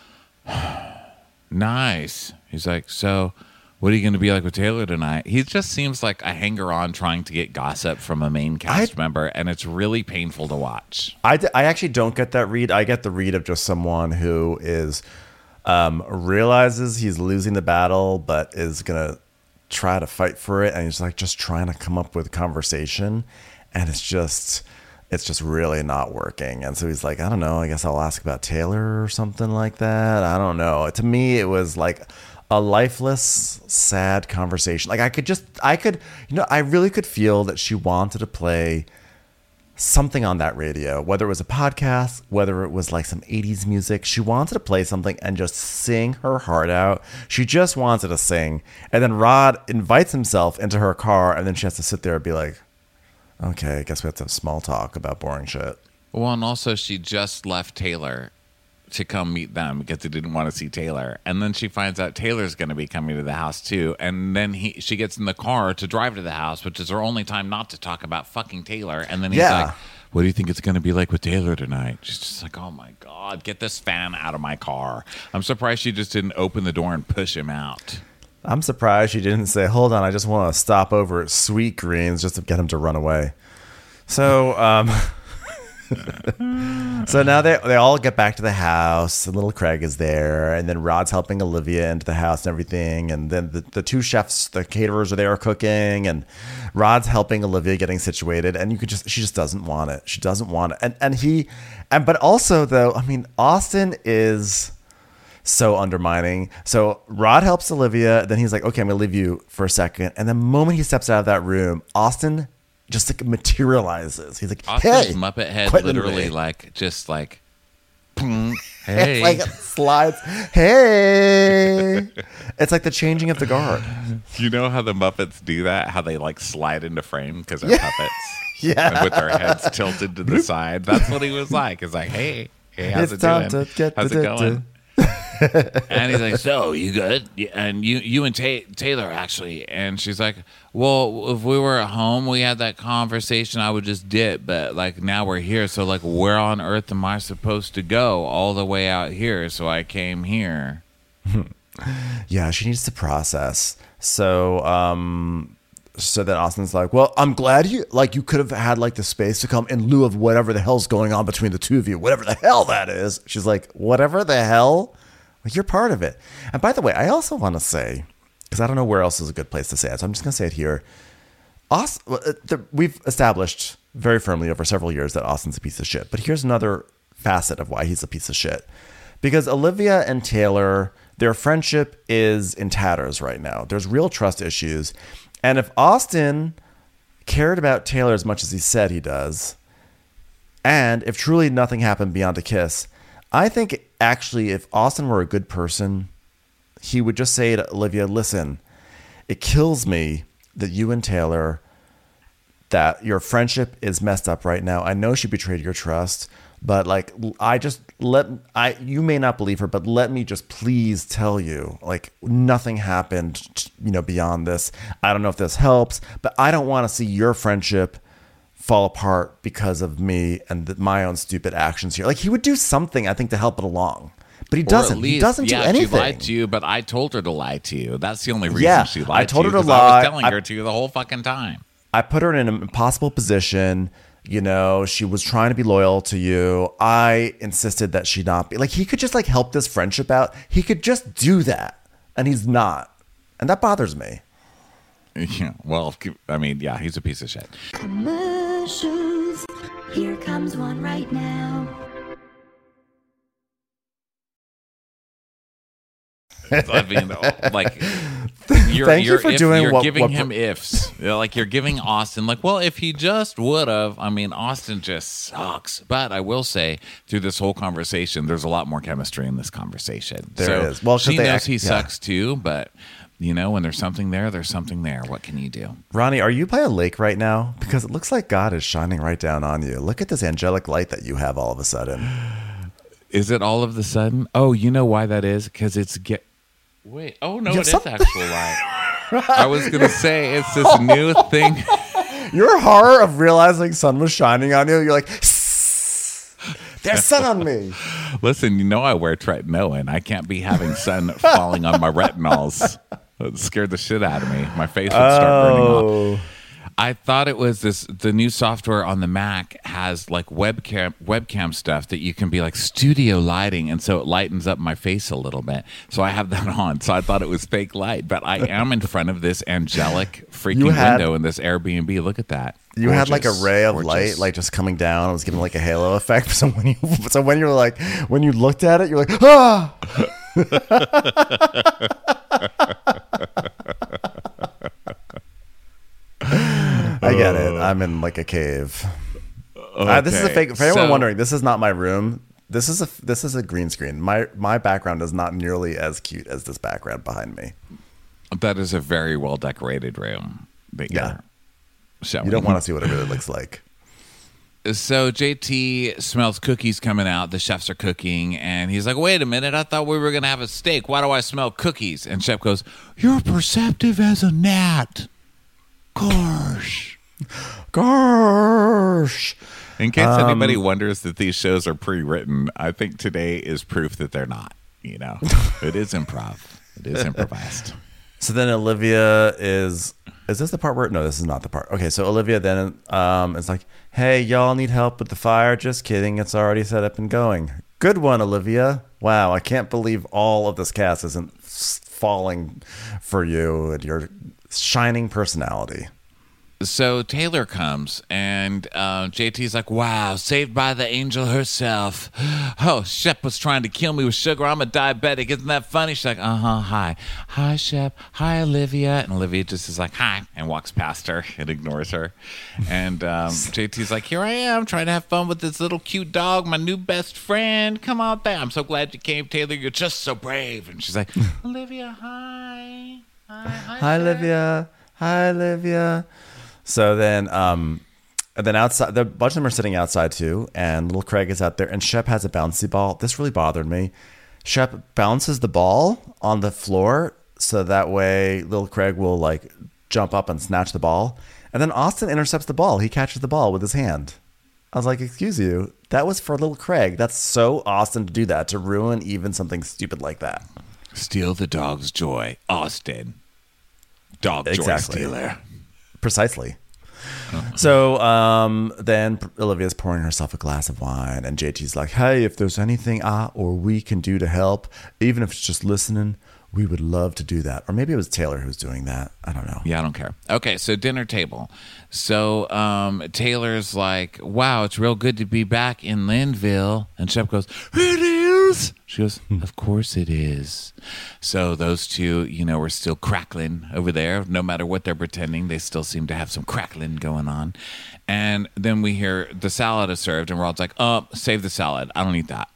nice. He's like, so what are you going to be like with Taylor tonight? He just seems like a hanger-on trying to get gossip from a main cast member, and it's really painful to watch. I actually don't get that read. I get the read of just someone who is realizes he's losing the battle, but is gonna try to fight for it, and he's like just trying to come up with conversation, and it's just really not working. And so he's like, I don't know, I guess I'll ask about Taylor or something like that. I don't know. To me, it was like a lifeless, sad conversation. Like I really could feel that she wanted to play something on that radio, whether it was a podcast, whether it was like some 80s music. She wanted to play something and just sing her heart out. She just wanted to sing. And then Rod invites himself into her car, and then she has to sit there and be like, okay, I guess we have to have small talk about boring shit. Well, and also she just left Taylor to come meet them because he didn't want to see Taylor. And then she finds out Taylor's going to be coming to the house too. And then she gets in the car to drive to the house, which is her only time not to talk about fucking Taylor. And then he's like, what do you think it's going to be like with Taylor tonight? She's just like, oh my God, get this fan out of my car. I'm surprised she just didn't open the door and push him out. I'm surprised she didn't say, hold on, I just want to stop over at Sweet Greens just to get him to run away. So, so now they all get back to the house, and little Craig is there, and then Rod's helping Olivia into the house and everything, and then the two chefs, the caterers are there cooking, and Rod's helping Olivia getting situated, and she just doesn't want it. She doesn't want it. But also though, I mean, Austin is so undermining. So Rod helps Olivia, then he's like, okay, I'm gonna leave you for a second, and the moment he steps out of that room, Austin just like materializes. He's like, Austin's hey, Muppet head quit literally like, hey. It's like it slides. Hey. It's like the changing of the guard. You know how the Muppets do that? How they like slide into frame because they're puppets? Yeah. And with their heads tilted to the side. That's what he was like. It's like, hey, how's It's it time doing? to get How's the it going? And he's like, so you good? And you and Taylor actually. And she's like, well, if we were at home, we had that conversation, I would just dip. But like now we're here. So like, where on earth am I supposed to go all the way out here? So I came here. Yeah, she needs to process. So then Austin's like, well, I'm glad you could have had like the space to come in lieu of whatever the hell's going on between the two of you, whatever the hell that is. She's like, whatever the hell? Like, you're part of it. And by the way, I also want to say, because I don't know where else is a good place to say it, so I'm just going to say it here. We've established very firmly over several years that Austin's a piece of shit. But here's another facet of why he's a piece of shit. Because Olivia and Taylor, their friendship is in tatters right now. There's real trust issues. And if Austin cared about Taylor as much as he said he does, and if truly nothing happened beyond a kiss, I think actually if Austin were a good person, he would just say to Olivia, listen, it kills me that you and Taylor, that your friendship is messed up right now. I know she betrayed your trust, but like, you may not believe her, but let me just please tell you, like, nothing happened, beyond this. I don't know if this helps, but I don't want to see your friendship fall apart because of me and my own stupid actions here. Like, he would do something, I think, to help it along. But he doesn't. He doesn't do anything. She lied to you, but I told her to lie to you. That's the only reason she lied to you. I told her to lie. lie. I was telling her to the whole fucking time. I put her in an impossible position. She was trying to be loyal to you. I insisted that she not be. Like, he could just like help this friendship out. He could just do that, and he's not. And that bothers me. Yeah, well, I mean, yeah, he's a piece of shit. Commercials. Here comes one right now. I mean, like, Thank you for doing you're what giving him ifs. Like, you're giving Austin, like, well, if he just would have. I mean, Austin just sucks. But I will say, through this whole conversation, there's a lot more chemistry in this conversation. There is. Well, she knows he sucks too, but when there's something there, there's something there. What can you do? Ronnie, are you by a lake right now? Because it looks like God is shining right down on you. Look at this angelic light that you have all of a sudden. Is it all of a sudden? Oh, you know why that is? Because it's Wait. Oh, no, it is actual light. I was going to say it's this new thing. Your horror of realizing sun was shining on you, you're like, there's sun on me. Listen, I wear tretinoin. I can't be having sun falling on my retinols. It scared the shit out of me. My face would start burning off. I thought it was the new software on the Mac has like webcam stuff that you can be like studio lighting, and so it lightens up my face a little bit. So I have that on. So I thought it was fake light, but I am in front of this angelic freaking window in this Airbnb. Look at that. You had like a ray of light, like just coming down. It was giving like a halo effect. So when you looked at it, you're like, ah. I get it. I'm in like a cave. Okay. This is a fake. For anyone wondering, this is not my room. This is a green screen. My background is not nearly as cute as this background behind me. That is a very well decorated room. Yeah. Showing. You don't want to see what it really looks like. So JT smells cookies coming out. The chefs are cooking, and he's like, wait a minute, I thought we were going to have a steak. Why do I smell cookies? And Chef goes, you're perceptive as a gnat. Gosh. In case anybody wonders that these shows are pre-written, I think today is proof that they're not. You know, it is improv. It is improvised. So then Olivia is this the part where, no, this is not the part. Okay, so Olivia then is like, hey, y'all need help with the fire? Just kidding. It's already set up and going. Good one, Olivia. Wow, I can't believe all of this cast isn't falling for you and your shining personality. So Taylor comes, and JT's like, wow, saved by the angel herself. Oh, Shep was trying to kill me with sugar. I'm a diabetic. Isn't that funny? She's like, hi. Hi, Shep. Hi, Olivia. And Olivia just is like, hi, and walks past her and ignores her. And JT's like, here I am, trying to have fun with this little cute dog, my new best friend. Come on down. I'm so glad you came, Taylor. You're just so brave. And she's like, Olivia, hi. Hi, Olivia. Hi, Olivia. So then, and then outside, a bunch of them are sitting outside too, and little Craig is out there, and Shep has a bouncy ball. This really bothered me. Shep bounces the ball on the floor, so that way little Craig will like jump up and snatch the ball, and then Austin intercepts the ball. He catches the ball with his hand. I was like, excuse you, that was for little Craig. That's so Austin to do that, to ruin even something stupid like that. Steal the dog's joy, Austin. Dog joy stealer. Precisely. So then Olivia's pouring herself a glass of wine, and JT's like, hey, if there's anything I or we can do to help, even if it's just listening, we would love to do that. Or maybe it was Taylor who was doing that. I don't know. Yeah, I don't care. Okay, so dinner table. So Taylor's like, wow, it's real good to be back in Linville. And Shep goes, it is. She goes, of course it is. So those two, we're still crackling over there. No matter what they're pretending, they still seem to have some crackling going on. And then we hear the salad is served, and Rod's like, save the salad. I don't eat that.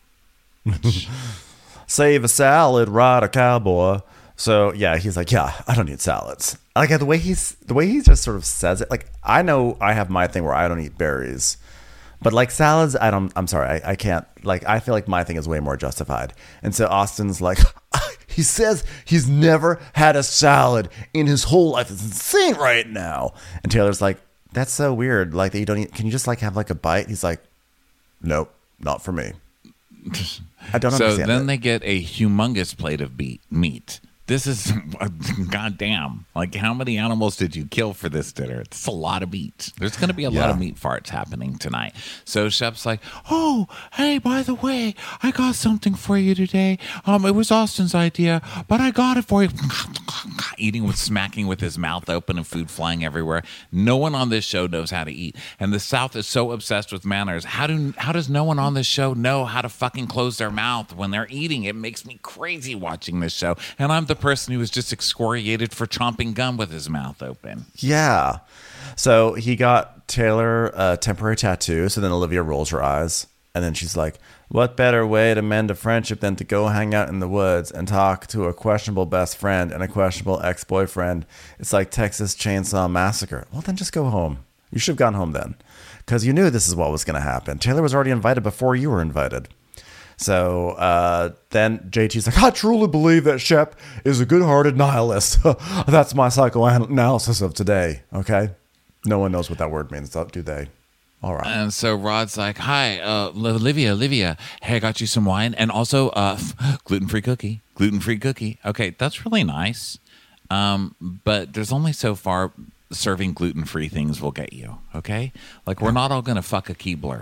Save a salad, ride a cowboy. So yeah, he's like, yeah, I don't eat salads. Like the way he just sort of says it. Like, I know I have my thing where I don't eat berries, but like salads, I'm sorry, I can't. Like, I feel like my thing is way more justified. And so Austin's like, he says he's never had a salad in his whole life. It's insane right now. And Taylor's like, that's so weird. Like, that you don't eat. Can you just like have like a bite? He's like, nope, not for me. I don't understand. So then they get a humongous plate of meat. This is goddamn. Like, how many animals did you kill for this dinner? It's a lot of meat. There's going to be a lot of meat farts happening tonight. So Shep's like, oh, hey, by the way, I got something for you today. It was Austin's idea, but I got it for you. Eating smacking with his mouth open and food flying everywhere. No one on this show knows how to eat. And the South is so obsessed with manners. How does no one on this show know how to fucking close their mouth when they're eating? It makes me crazy watching this show. And I'm the person who was just excoriated for chomping gum with his mouth open. Yeah. So he got Taylor a temporary tattoo. So then Olivia rolls her eyes. And then she's like, what better way to mend a friendship than to go hang out in the woods and talk to a questionable best friend and a questionable ex-boyfriend? It's like Texas Chainsaw Massacre. Well, then just go home. You should have gone home then, because you knew this is what was going to happen. Taylor was already invited before you were invited. So then JT's like, I truly believe that Shep is a good-hearted nihilist. That's my psychoanalysis of today, okay? No one knows what that word means, do they? All right. And so Rod's like, hi, Olivia, hey, I got you some wine. And also gluten-free cookie. Okay, that's really nice. But there's only so far serving gluten-free things will get you, okay? Like, we're not all going to fuck a Keebler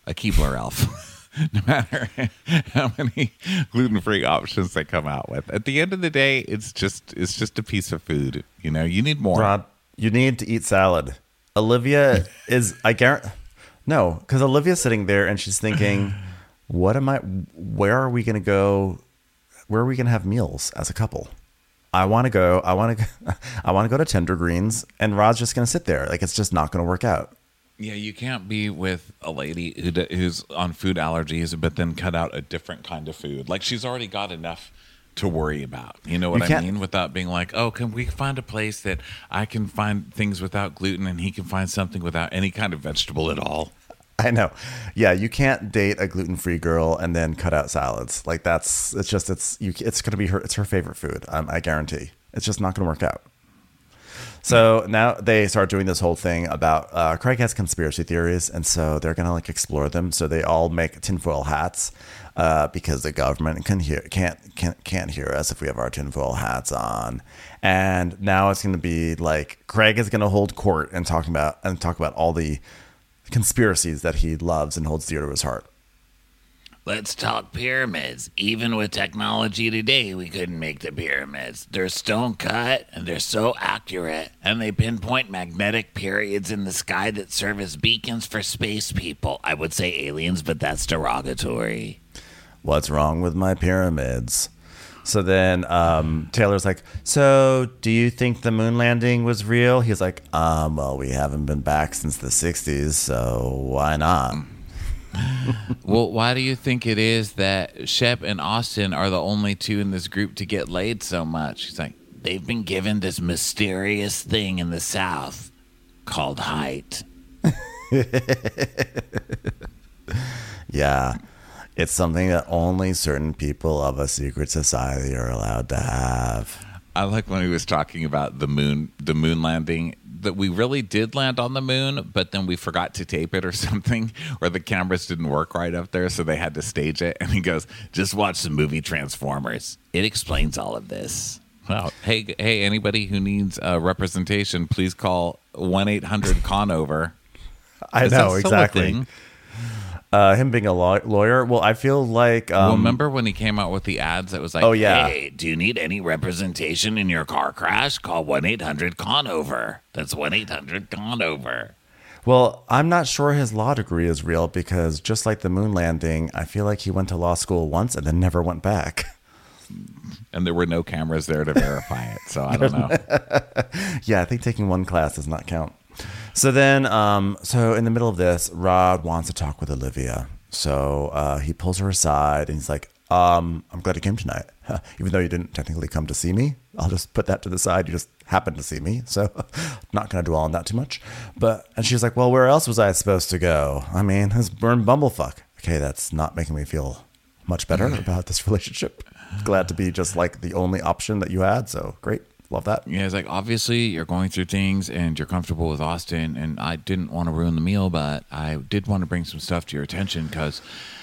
elf, no matter how many gluten-free options they come out with. At the end of the day, it's just a piece of food. You know, you need more. Rod, you need to eat salad. Olivia is, I guarantee, no, because Olivia's sitting there and she's thinking, where are we going to go? Where are we going to have meals as a couple? I want to go to Tender Greens, and Rod's just going to sit there. Like, it's just not going to work out. Yeah, you can't be with a lady who's on food allergies, but then cut out a different kind of food. Like, she's already got enough to worry about. You know what I mean? Without being like, oh, can we find a place that I can find things without gluten and he can find something without any kind of vegetable at all? I know. Yeah, you can't date a gluten-free girl and then cut out salads. Like, it's going to be it's her favorite food. I guarantee. It's just not going to work out. So now they start doing this whole thing about Craig has conspiracy theories, and so they're going to like explore them. So they all make tinfoil hats because the government can't hear us if we have our tinfoil hats on. And now it's going to be like Craig is going to hold court and talk about all the conspiracies that he loves and holds dear to his heart. Let's talk pyramids. Even with technology today, we couldn't make the pyramids. They're stone cut, and they're so accurate, and they pinpoint magnetic periods in the sky that serve as beacons for space people. I would say aliens, but that's derogatory. What's wrong with my pyramids? So then Taylor's like, so do you think the moon landing was real? He's like, well, we haven't been back since the 60s, so why not? Well, why do you think it is that Shep and Austin are the only two in this group to get laid so much? He's like, they've been given this mysterious thing in the South called height. Yeah, it's something that only certain people of a secret society are allowed to have. I like when he was talking about the moon landing, that we really did land on the moon, but then we forgot to tape it or something, or the cameras didn't work right up there, so they had to stage it. And he goes, just watch the movie Transformers. It explains all of this. Wow. Hey, anybody who needs representation, please call 1-800-CONOVER. I know, exactly. Him being a lawyer. Well, I feel like... well, remember when he came out with the ads that was like, oh, yeah. Hey, do you need any representation in your car crash? Call 1-800-CONOVER. That's 1-800-CONOVER. Well, I'm not sure his law degree is real because just like the moon landing, I feel like he went to law school once and then never went back. And there were no cameras there to verify it, so I don't know. Yeah, I think taking one class does not count. So then, so in the middle of this, Rod wants to talk with Olivia. So he pulls her aside and he's like, I'm glad you came tonight. Even though you didn't technically come to see me, I'll just put that to the side. You just happened to see me. So not going to dwell on that too much. And she's like, well, where else was I supposed to go? I mean, we're in Bumblefuck. Okay, that's not making me feel much better about this relationship. Glad to be just like the only option that you had. So great. Love that. Yeah, it's like, obviously you're going through things and you're comfortable with Austin, and I didn't want to ruin the meal, but I did want to bring some stuff to your attention because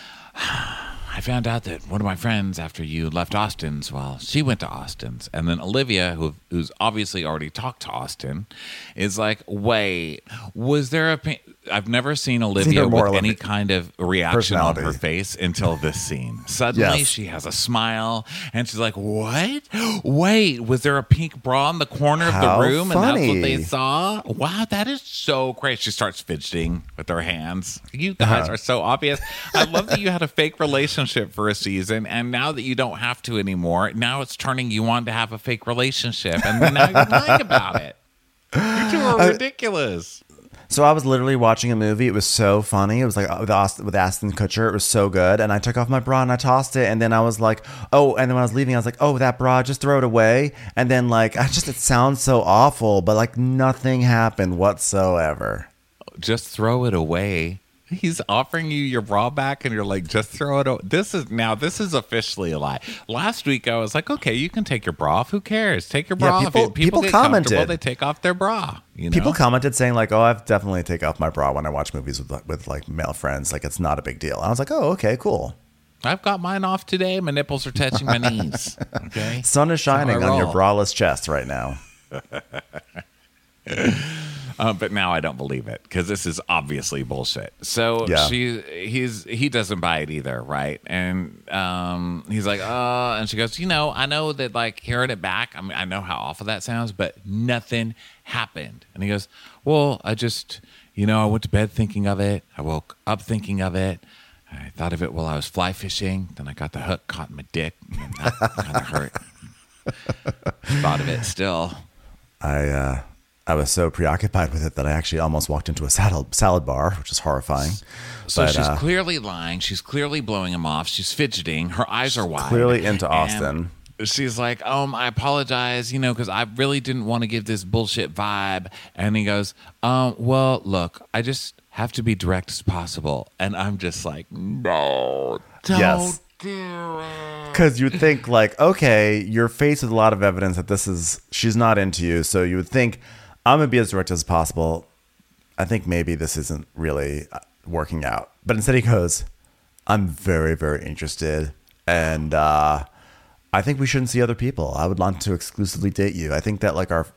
I found out that one of my friends, after you left Austin's, well, she went to Austin's. And then Olivia, who's obviously already talked to Austin, is like, wait, was there I've never seen Olivia with any kind of reaction on her face until this scene. Suddenly she has a smile and she's like, what? Wait, was there a pink bra in the corner of the room? Funny. And that's what they saw? Wow, that is so great. She starts fidgeting with her hands. You guys are so obvious. I love that you had a fake relationship for a season, and now that you don't have to anymore, now it's turning you on to have a fake relationship, and now you're lying about it. You two are ridiculous. So I was literally watching a movie. It was so funny. It was like with Ashton Kutcher. It was so good. And I took off my bra and I tossed it. And then I was like, oh, and then when I was leaving, I was like, oh, that bra, just throw it away. And then like, it sounds so awful, but like nothing happened whatsoever. Just throw it away. He's offering you your bra back and you're like, just throw it away. This is officially a lie. Last week I was like, okay, you can take your bra off. Who cares? Take your bra off. People get commented. They take off their bra. You know? People commented saying like, oh, I've definitely take off my bra when I watch movies with like male friends. Like it's not a big deal. And I was like, oh, okay, cool. I've got mine off today. My nipples are touching my knees. Okay. Sun is shining on your braless chest right now. But now I don't believe it because this is obviously bullshit. So Yeah. he doesn't buy it either, right? And he's like, oh, and she goes, I know that like hearing it back, I mean, I know how awful that sounds, but nothing happened. And he goes, well, I just, I went to bed thinking of it. I woke up thinking of it. I thought of it while I was fly fishing. Then I got the hook caught in my dick, and that kind of hurt. Thought of it still. I was so preoccupied with it that I actually almost walked into a salad bar, which is horrifying. So But, she's clearly lying. She's clearly blowing him off. She's fidgeting. Her eyes are wide. clearly into And Austin. she's like, I apologize, because I really didn't want to give this bullshit vibe. And he goes, well, look, I just have to be direct as possible. And I'm just like, no, don't Yes. do it. Because you'd think like, okay, you're faced with a lot of evidence that she's not into you. So you would think, I'm going to be as direct as possible. I think maybe this isn't really working out. But instead he goes, I'm very, very interested. And I think we shouldn't see other people. I would want to exclusively date you. I think that like I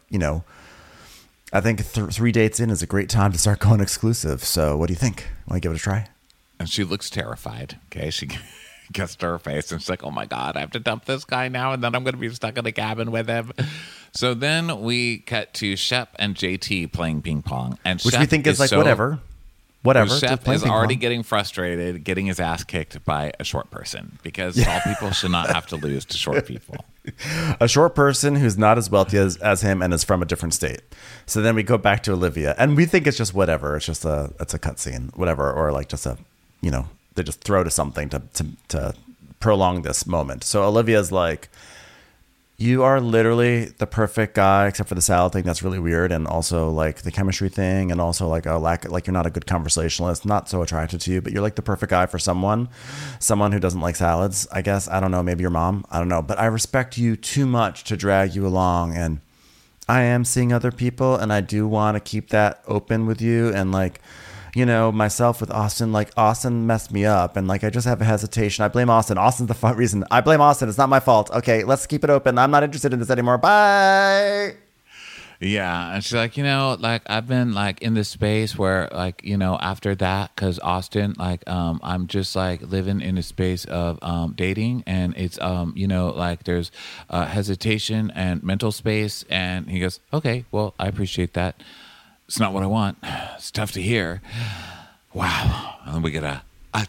think 3 dates in is a great time to start going exclusive. So what do you think? Want to give it a try? And she looks terrified. Okay. She gets to her face and she's like, oh my God, I have to dump this guy now. And then I'm going to be stuck in a cabin with him. So then we cut to Shep and JT playing ping pong. And Which Shep we think is like whatever. Whatever. Shep just playing is ping already pong. getting frustrated, getting his ass kicked by a short person because tall people should not have to lose to short people. A short person who's not as wealthy as him and is from a different state. So then we go back to Olivia and we think it's just whatever. It's just it's a cutscene, whatever, or like just they just throw to something to prolong this moment. So Olivia's like, you are literally the perfect guy, except for the salad thing. That's really weird. And also like the chemistry thing. And also like you're not a good conversationalist, not so attracted to you, but you're like the perfect guy for someone who doesn't like salads, I guess. I don't know. Maybe your mom. I don't know. But I respect you too much to drag you along. And I am seeing other people and I do want to keep that open with you. And like, myself with Austin, like Austin messed me up and like I just have a hesitation. I blame Austin. Austin's the reason. I blame Austin. It's not my fault. Okay, let's keep it open. I'm not interested in this anymore. Bye. Yeah, and she's like, like I've been like in this space where like, after that, because Austin, like I'm just like living in a space of dating and it's like there's hesitation and mental space. And he goes, okay, well, I appreciate that. It's not what I want. It's tough to hear. Wow. And then we get but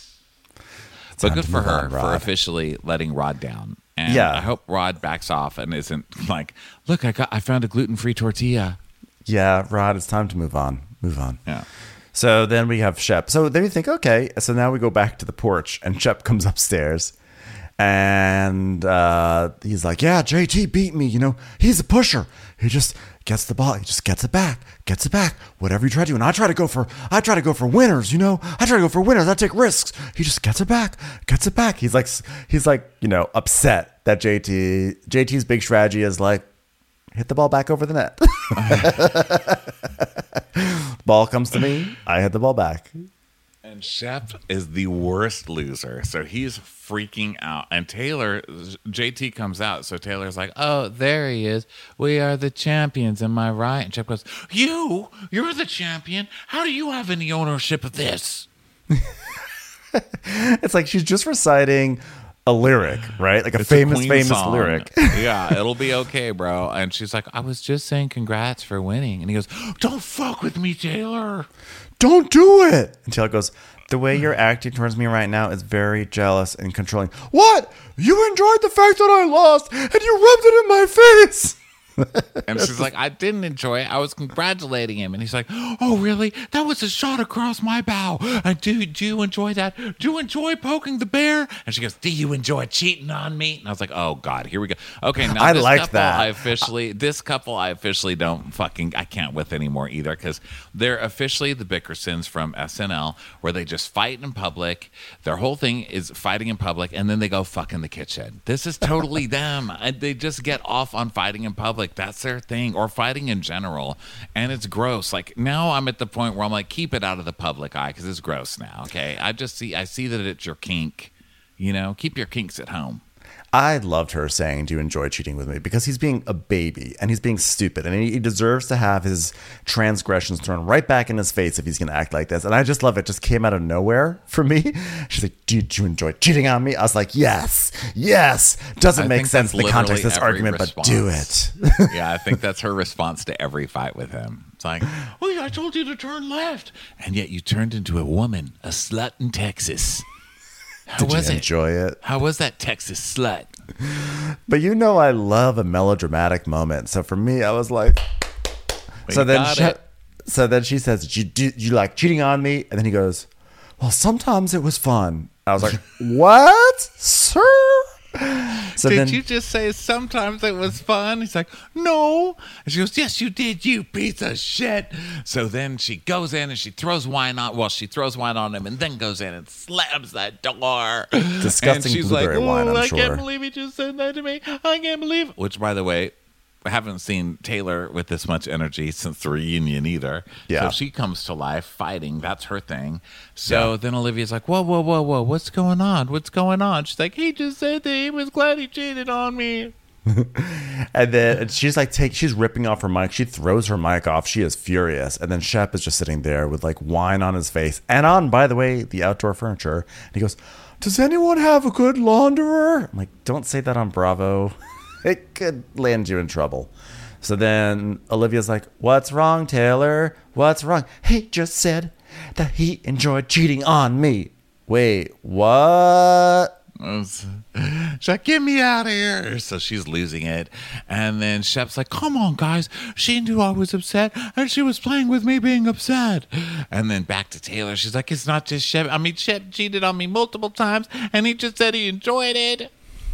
good for her for officially letting Rod down. And Yeah. I hope Rod backs off and isn't like, look, I found a gluten-free tortilla. Yeah, Rod, it's time to move on. Move on. Yeah. So then we have Shep. So then we think, okay. So now we go back to the porch and Shep comes upstairs and he's like, yeah, JT beat me. He's a pusher. He just gets the ball. He just gets it back. Whatever you try to do. And I try to go for winners, I try to go for winners. I take risks. He just gets it back. He's like, upset that JT's big strategy is like, hit the ball back over the net. Ball comes to me. I hit the ball back. And Shep is the worst loser. So he's freaking out. And JT comes out. So Taylor's like, oh, there he is. We are the champions. Am I right? And Shep goes, you're the champion. How do you have any ownership of this? It's like she's just reciting a lyric, right? Like a famous song. lyric. Yeah, it'll be okay, bro. And she's like, I was just saying congrats for winning. And he goes, don't fuck with me, Taylor. Don't do it. And Taylor goes, the way you're acting towards me right now is very jealous and controlling. What? You enjoyed the fact that I lost and you rubbed it in my face. And she's like, I didn't enjoy it. I was congratulating him. And he's like, oh, really? That was a shot across my bow. And do you enjoy that? Do you enjoy poking the bear? And she goes, do you enjoy cheating on me? And I was like, oh, God, here we go. Okay, now this couple I officially don't I can't with anymore either because they're officially the Bickersons from SNL where they just fight in public. Their whole thing is fighting in public and then they go fuck in the kitchen. This is totally them. And they just get off on fighting in public. That's their thing, or fighting in general, and it's gross. Like now, I'm at the point where I'm like, keep it out of the public eye because it's gross now. Okay, I see that it's your kink. Keep your kinks at home. I loved her saying, "Do you enjoy cheating with me?" Because he's being a baby and he's being stupid, and he deserves to have his transgressions thrown right back in his face if he's going to act like this. And I just love it. Just came out of nowhere for me. She's like, "Did you enjoy cheating on me?" I was like, "Yes, yes." Doesn't make sense in the context of this argument, but do it. Yeah, I think that's her response to every fight with him. It's like, "Well, I told you to turn left, and yet you turned into a woman, a slut in Texas." How was it? Enjoy it? How was that Texas slut? But I love a melodramatic moment. So for me, I was like, so then she says, "Do you like cheating on me?" And then he goes, "Well, sometimes it was fun." I was like, "What, sir?" So did you just say sometimes it was fun? He's like, "No." And she goes, "Yes, you did, you piece of shit." So then she goes in and she throws wine on. Well, she throws wine on him and then goes in and slams that door. Disgusting and she's blueberry like, wine, I'm I sure. can't believe he just said that to me. I can't believe it. Which, by the way, I haven't seen Taylor with this much energy since the reunion either. Yeah. So she comes to life fighting. That's her thing. So then Olivia's like, whoa, whoa, whoa, whoa. What's going on? What's going on? She's like, he just said that he was glad he cheated on me. And then she's like, she's ripping off her mic. She throws her mic off. She is furious. And then Shep is just sitting there with like wine on his face and on, by the way, the outdoor furniture. And he goes, "Does anyone have a good launderer?" I'm like, don't say that on Bravo. It could land you in trouble. So then Olivia's like, "What's wrong, Taylor? What's wrong?" "He just said that he enjoyed cheating on me." "Wait, what?" She's like, "Get me out of here." So she's losing it. And then Shep's like, "Come on, guys. She knew I was upset and she was playing with me being upset." And then back to Taylor. She's like, "It's not just Shep. I mean, Shep cheated on me multiple times and he just said he enjoyed it."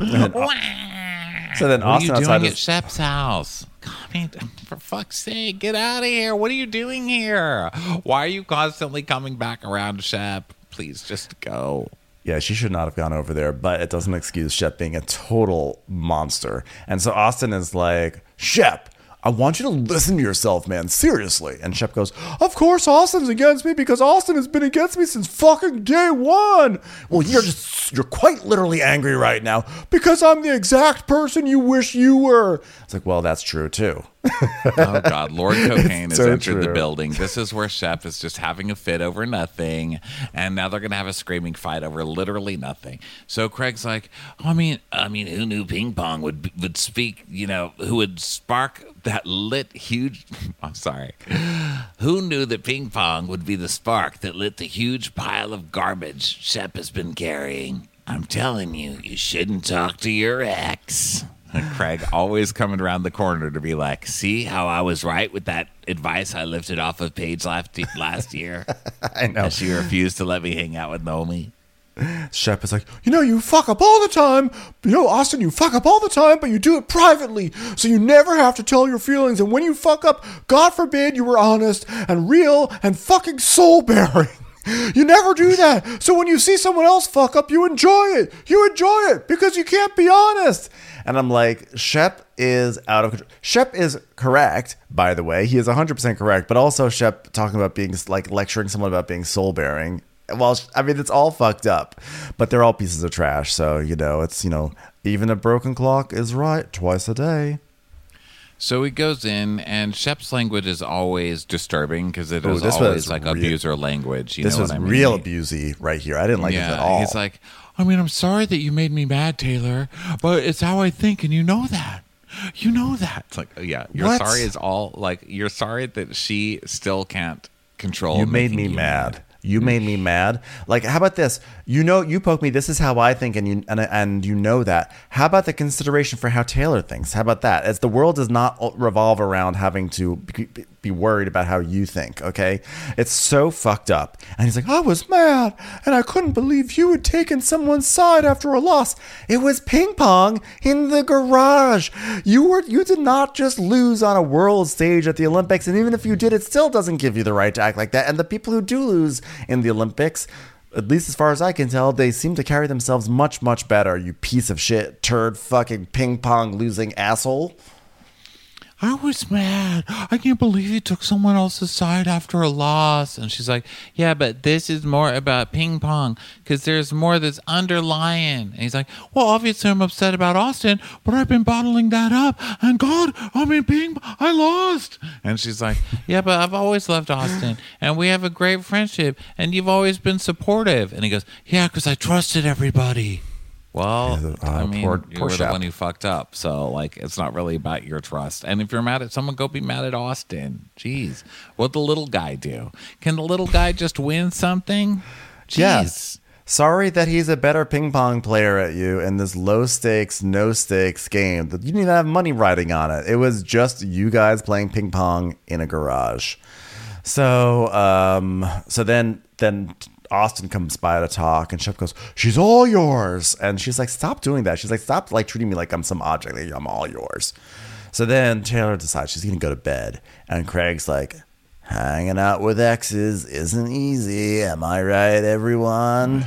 So then what Austin are you doing outside at Shep's house? I mean, for fuck's sake, get out of here. What are you doing here? Why are you constantly coming back around to Shep? Please just go. Yeah, she should not have gone over there, but it doesn't excuse Shep being a total monster. And so Austin is like, "Shep, I want you to listen to yourself, man. Seriously." And Shep goes, "Of course Austin's against me because Austin has been against me since fucking day one." "Well, you're quite literally angry right now because I'm the exact person you wish you were." It's like, well, that's true too. Oh God, Lord Cocaine has so entered the true. building. This is where Shep is just having a fit over nothing, and now they're gonna have a screaming fight over literally nothing. So Craig's like, I mean, who knew ping pong would speak? You know, who would spark that lit huge? I'm sorry. Who knew that ping pong would be the spark that lit the huge pile of garbage Shep has been carrying? I'm telling you, you shouldn't talk to your ex. And Craig always coming around the corner to be like, "See how I was right with that advice I lifted off of Paige last year?" I know. And she refused to let me hang out with Naomi. Shep is like, "You fuck up all the time. Austin, you fuck up all the time, but you do it privately. So you never have to tell your feelings. And when you fuck up, God forbid you were honest and real and fucking soul-bearing. You never do that. So when you see someone else fuck up, you enjoy it. You enjoy it because you can't be honest." And I'm like, Shep is out of control. Shep is correct, by the way. He is 100% correct. But also Shep talking about being like lecturing someone about being soul-bearing. Well, I mean, it's all fucked up, but they're all pieces of trash. So, it's, even a broken clock is right twice a day. So he goes in, and Shep's language is always disturbing because it is this always was like real- abuser language. You This know was what I mean? real abusey right here. I didn't like this at all. He's like, I'm sorry that you made me mad, Taylor, but it's how I think, and you know that. You know that. It's like, you're What? sorry is all, like, you're sorry that she still can't control. You made making me you mad. You made me mad. Like, how about this? You poke me. This is how I think, and you know that. How about the consideration for how Taylor thinks? How about that? As the world does not revolve around having to be worried about how you think. Okay, it's so fucked up. And he's like, "I was mad, and I couldn't believe you had taken someone's side after a loss. It was ping pong in the garage. You did not just lose on a world stage at the Olympics, and even if you did, it still doesn't give you the right to act like that. And the people who do lose in the Olympics, at least as far as I can tell, they seem to carry themselves much, much better. You piece of shit, turd, fucking ping pong losing asshole." I was mad. I can't believe you took someone else's side after a loss. And she's like, yeah, but this is more about ping pong because there's more that's underlying. And he's like, well, obviously I'm upset about Austin, but I've been bottling that up. And God, I lost. And she's like, yeah, but I've always loved Austin and we have a great friendship and you've always been supportive. And he goes, yeah, because I trusted everybody. Well, I mean, poor you were the Shep. one who fucked up. So, like, it's not really about your trust. And if you're mad at someone, go be mad at Austin. Jeez. What'd the little guy do? Can the little guy just win something? Jeez. Yes. Sorry that he's a better ping pong player at you in this low stakes, no stakes game that you didn't even have money riding on it. It was just you guys playing ping pong in a garage. So, then Austin comes by to talk, and Shep goes, she's all yours. And she's like, stop doing that. She's like, stop like treating me like I'm some object. Like, I'm all yours. So then Taylor decides she's going to go to bed. And Craig's like, hanging out with exes isn't easy. Am I right, everyone?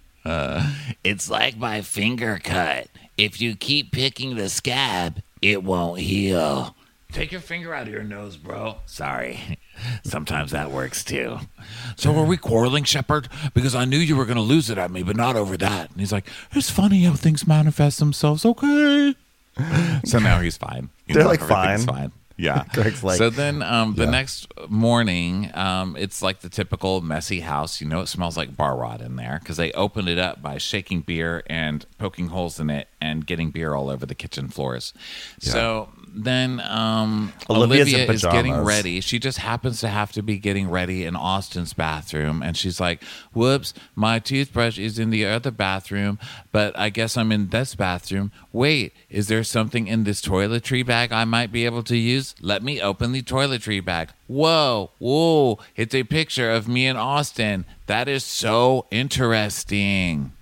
It's like my finger cut. If you keep picking the scab, it won't heal. Take your finger out of your nose, bro. Sorry. Sometimes that works too. So are we quarreling, Shepard? Because I knew you were going to lose it at me, but not over that. And he's like, it's funny how things manifest themselves. Okay. So now he's fine. They're like, everything's fine. Yeah. Greg's like, so then the next morning, it's like the typical messy house. You know, it smells like bar rot in there because they opened it up by shaking beer and poking holes in it and getting beer all over the kitchen floors. Yeah. So then Olivia is getting ready. She just happens to have to be getting ready in Austin's bathroom. And she's like, whoops, my toothbrush is in the other bathroom, but I guess I'm in this bathroom. Wait, is there something in this toiletry bag I might be able to use? Let me open the toiletry bag. Whoa, it's a picture of me and Austin. That is so interesting.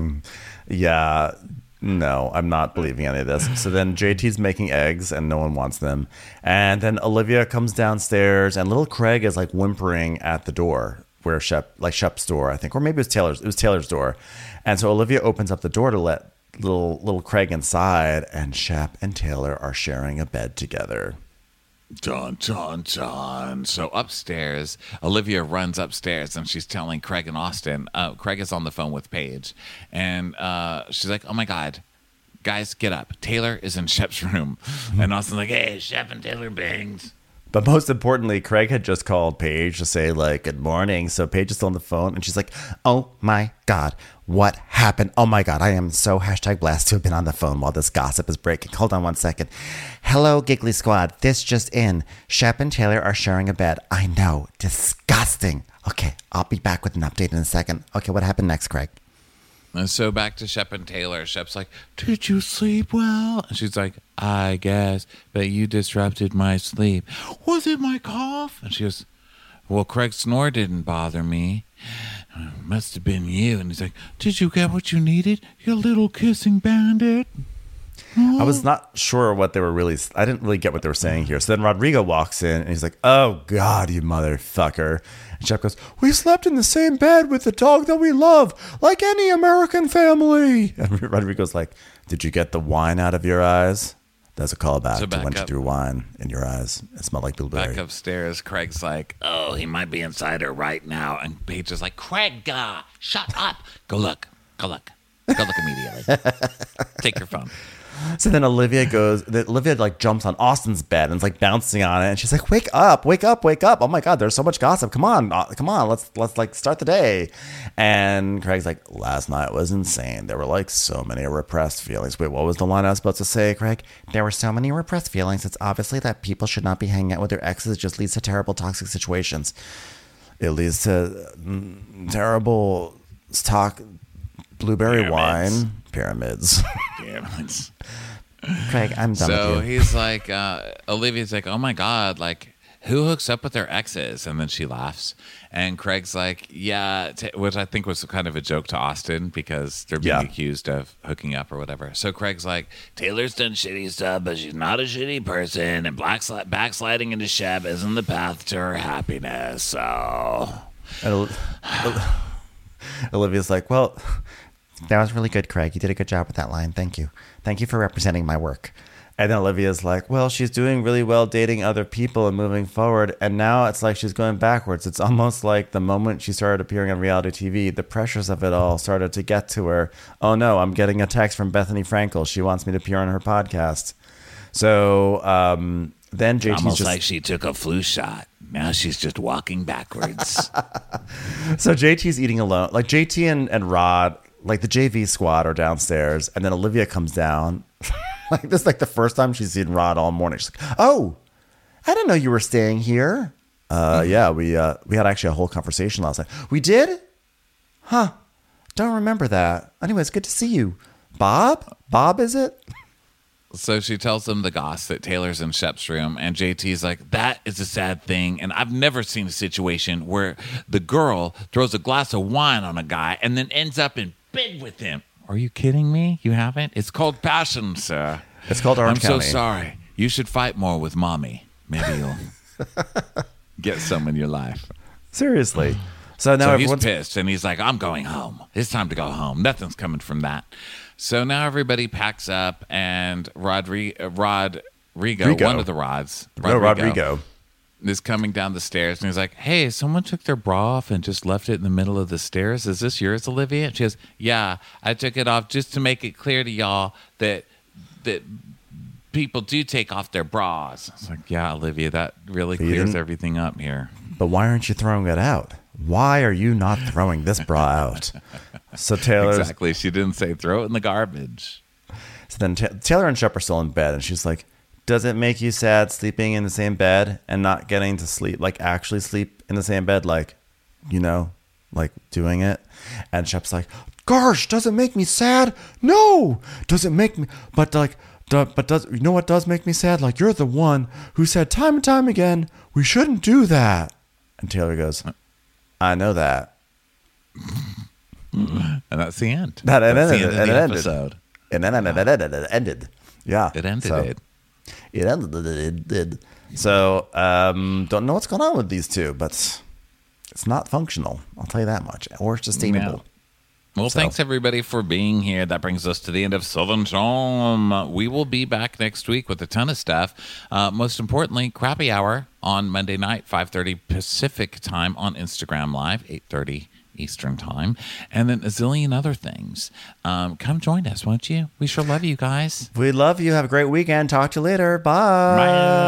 Yeah. No, I'm not believing any of this. So then JT's making eggs and no one wants them. And then Olivia comes downstairs and little Craig is like whimpering at the door where Shep's door, I think, or maybe it was Taylor's. It was Taylor's door. And so Olivia opens up the door to let little Craig inside, and Shep and Taylor are sharing a bed together. Dun, dun, dun. So upstairs, Olivia runs upstairs and she's telling Craig and Austin, Craig is on the phone with Paige, and she's like, oh my God, guys, get up. Taylor is in Shep's room. And Austin's like, hey, Shep and Taylor banged. But most importantly, Craig had just called Paige to say, like, good morning. So Paige is still on the phone, and she's like, oh, my God, what happened? Oh, my God, I am so #blessed to have been on the phone while this gossip is breaking. Hold on one second. Hello, Giggly Squad. This just in. Shep and Taylor are sharing a bed. I know. Disgusting. Okay, I'll be back with an update in a second. Okay, what happened next, Craig? And so back to Shep and Taylor. Shep's like, did you sleep well? And she's like, I guess, but you disrupted my sleep. Was it my cough? And she goes, well, Craig's snore didn't bother me. Must have been you. And he's like, did you get what you needed, you little kissing bandit? I was not sure what they were I didn't really get what they were saying here. So then Rodrigo walks in and he's like, oh God, you motherfucker. And Shep goes, we slept in the same bed with the dog that we love, like any American family. And Rodrigo's like, did you get the wine out of your eyes? That's a callback to when she threw wine in your eyes. It smelled like blueberry. Back upstairs, Craig's like, oh, he might be inside her right now. and Paige is like, Craig, shut up. Go look immediately. Take your phone. So then Olivia like jumps on Austin's bed and is like bouncing on it, and she's like, wake up. Oh my God, there's so much gossip. Come on, let's like start the day. And Craig's like, last night was insane. There were like so many repressed feelings. Wait, what was the line I was supposed to say, Craig? There were so many repressed feelings. It's obviously that people should not be hanging out with their exes. It just leads to terrible toxic situations. It leads to terrible blueberry wine. Pyramids. Craig, I'm done with you. So he's like, Olivia's like, oh my God, like, who hooks up with their exes? And then she laughs. And Craig's like, yeah, which I think was kind of a joke to Austin because they're being accused of hooking up or whatever. So Craig's like, Taylor's done shitty stuff, but she's not a shitty person. And backsliding into Shep isn't the path to her happiness. So. And Olivia's like, well, that was really good, Craig. You did a good job with that line. Thank you. Thank you for representing my work. And then Olivia's like, well, she's doing really well dating other people and moving forward. And now it's like she's going backwards. It's almost like the moment she started appearing on reality TV, the pressures of it all started to get to her. Oh, no, I'm getting a text from Bethany Frankel. She wants me to appear on her podcast. So then JT's almost just like she took a flu shot. Now she's just walking backwards. So JT's eating alone. Like JT and Rod, like the JV squad are downstairs. And then Olivia comes down. Like this is like the first time she's seen Rod all morning. She's like, oh, I didn't know you were staying here. Yeah, we had actually a whole conversation last night. We did? Huh. Don't remember that. Anyways, good to see you. Bob? Bob, is it? So she tells them the goss that Taylor's in Shep's room, and JT's like, that is a sad thing, and I've never seen a situation where the girl throws a glass of wine on a guy and then ends up in bed with him. Are you kidding me? You haven't? It's called passion, sir. It's called Orange County. I'm so sorry. You should fight more with mommy. Maybe you'll get some in your life. Seriously. So now he's pissed, and he's like, I'm going home. It's time to go home. Nothing's coming from that. So now everybody packs up, and Rodrigo, one of the Rods, Rodrigo, is coming down the stairs, and he's like, hey, someone took their bra off and just left it in the middle of the stairs. Is this yours, Olivia? And she goes, yeah, I took it off just to make it clear to y'all that people do take off their bras. It's like, yeah, Olivia, that really clears everything up here. But why aren't you throwing it out? Why are you not throwing this bra out? So Taylor's... Exactly. She didn't say throw it in the garbage. So then Taylor and Shep are still in bed, and she's like, does it make you sad sleeping in the same bed and not getting to sleep, like actually sleep in the same bed, like, you know, like doing it? And Shep's like, gosh, does it make me sad? No. Does it make me... But does you know what does make me sad? Like, you're the one who said time and time again, we shouldn't do that. And Taylor goes, I know that. And that's the end. That's the end of the episode. And then it ended. Yeah. It ended. It did. So, don't know what's going on with these two, but it's not functional. I'll tell you that much. Or sustainable. No. Well, thanks everybody for being here. That brings us to the end of Southern Charm. We will be back next week with a ton of stuff. Most importantly, Crappy Hour on Monday night, 5:30 Pacific time on Instagram Live, 8:30 Eastern time, and then a zillion other things. Come join us, won't you? We sure love you guys. We love you. Have a great weekend. Talk to you later. Bye.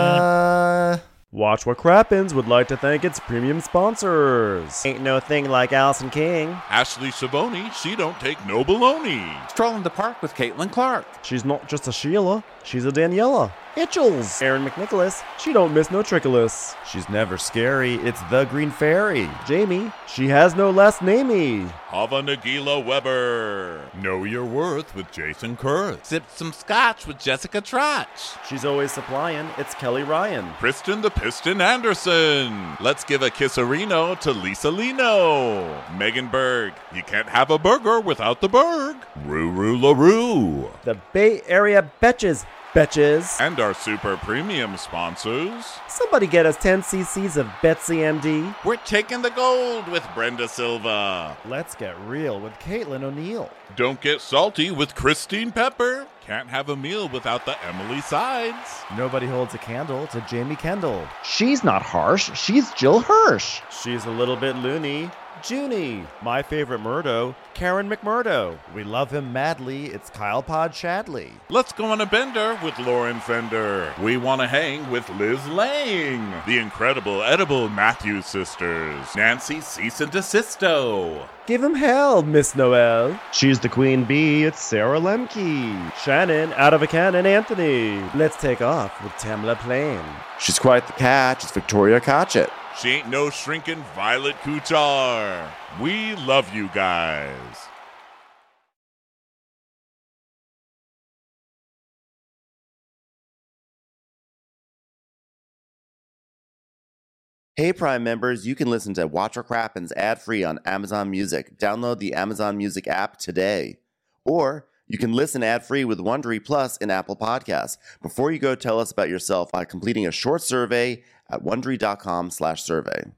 Bye. Watch What Crappens would like to thank its premium sponsors. Ain't no thing like Allison King. Ashley Savoni, she don't take no baloney. Strolling the park with Caitlin Clark. She's not just a Sheila, she's a Daniela. Itchels. Aaron McNicholas, she don't miss no trickolas. She's never scary, it's the Green Fairy. Jamie, she has no last namey. Hava Nagila Weber. Know your worth with Jason Kurth. Sip some scotch with Jessica Trotch. She's always supplying, it's Kelly Ryan. Kristen the Piston Anderson. Let's give a kisserino to Lisa Lino. Megan Berg. You can't have a burger without the Berg. Ruru LaRue. The Bay Area Betches. And our super premium sponsors. Somebody get us 10 cc's of Betsy MD. We're taking the gold with Brenda Silva. Let's get real with Caitlin O'Neill. Don't get salty with Christine Pepper. Can't have a meal without the Emily Sides. Nobody holds a candle to Jamie Kendall. She's not harsh, she's Jill Hirsch. She's a little bit loony. Junie. My favorite Murdo, Karen McMurdo. We love him madly, it's Kyle Pod Shadley. Let's go on a bender with Lauren Fender. We want to hang with Liz Lang. The incredible edible Matthews sisters. Nancy Cease and Desisto. Give him hell, Miss Noel. She's the queen bee, it's Sarah Lemke. Shannon, out of a cannon, Anthony. Let's take off with Tamla Plain. She's quite the catch, it's Victoria Cotchett. She ain't no shrinking Violet Kuchar. We love you guys. Hey Prime members, you can listen to Watch What Crappens ad-free on Amazon Music. Download the Amazon Music app today. Or you can listen ad-free with Wondery Plus in Apple Podcasts. Before you go, tell us about yourself by completing a short survey at Wondery.com/survey.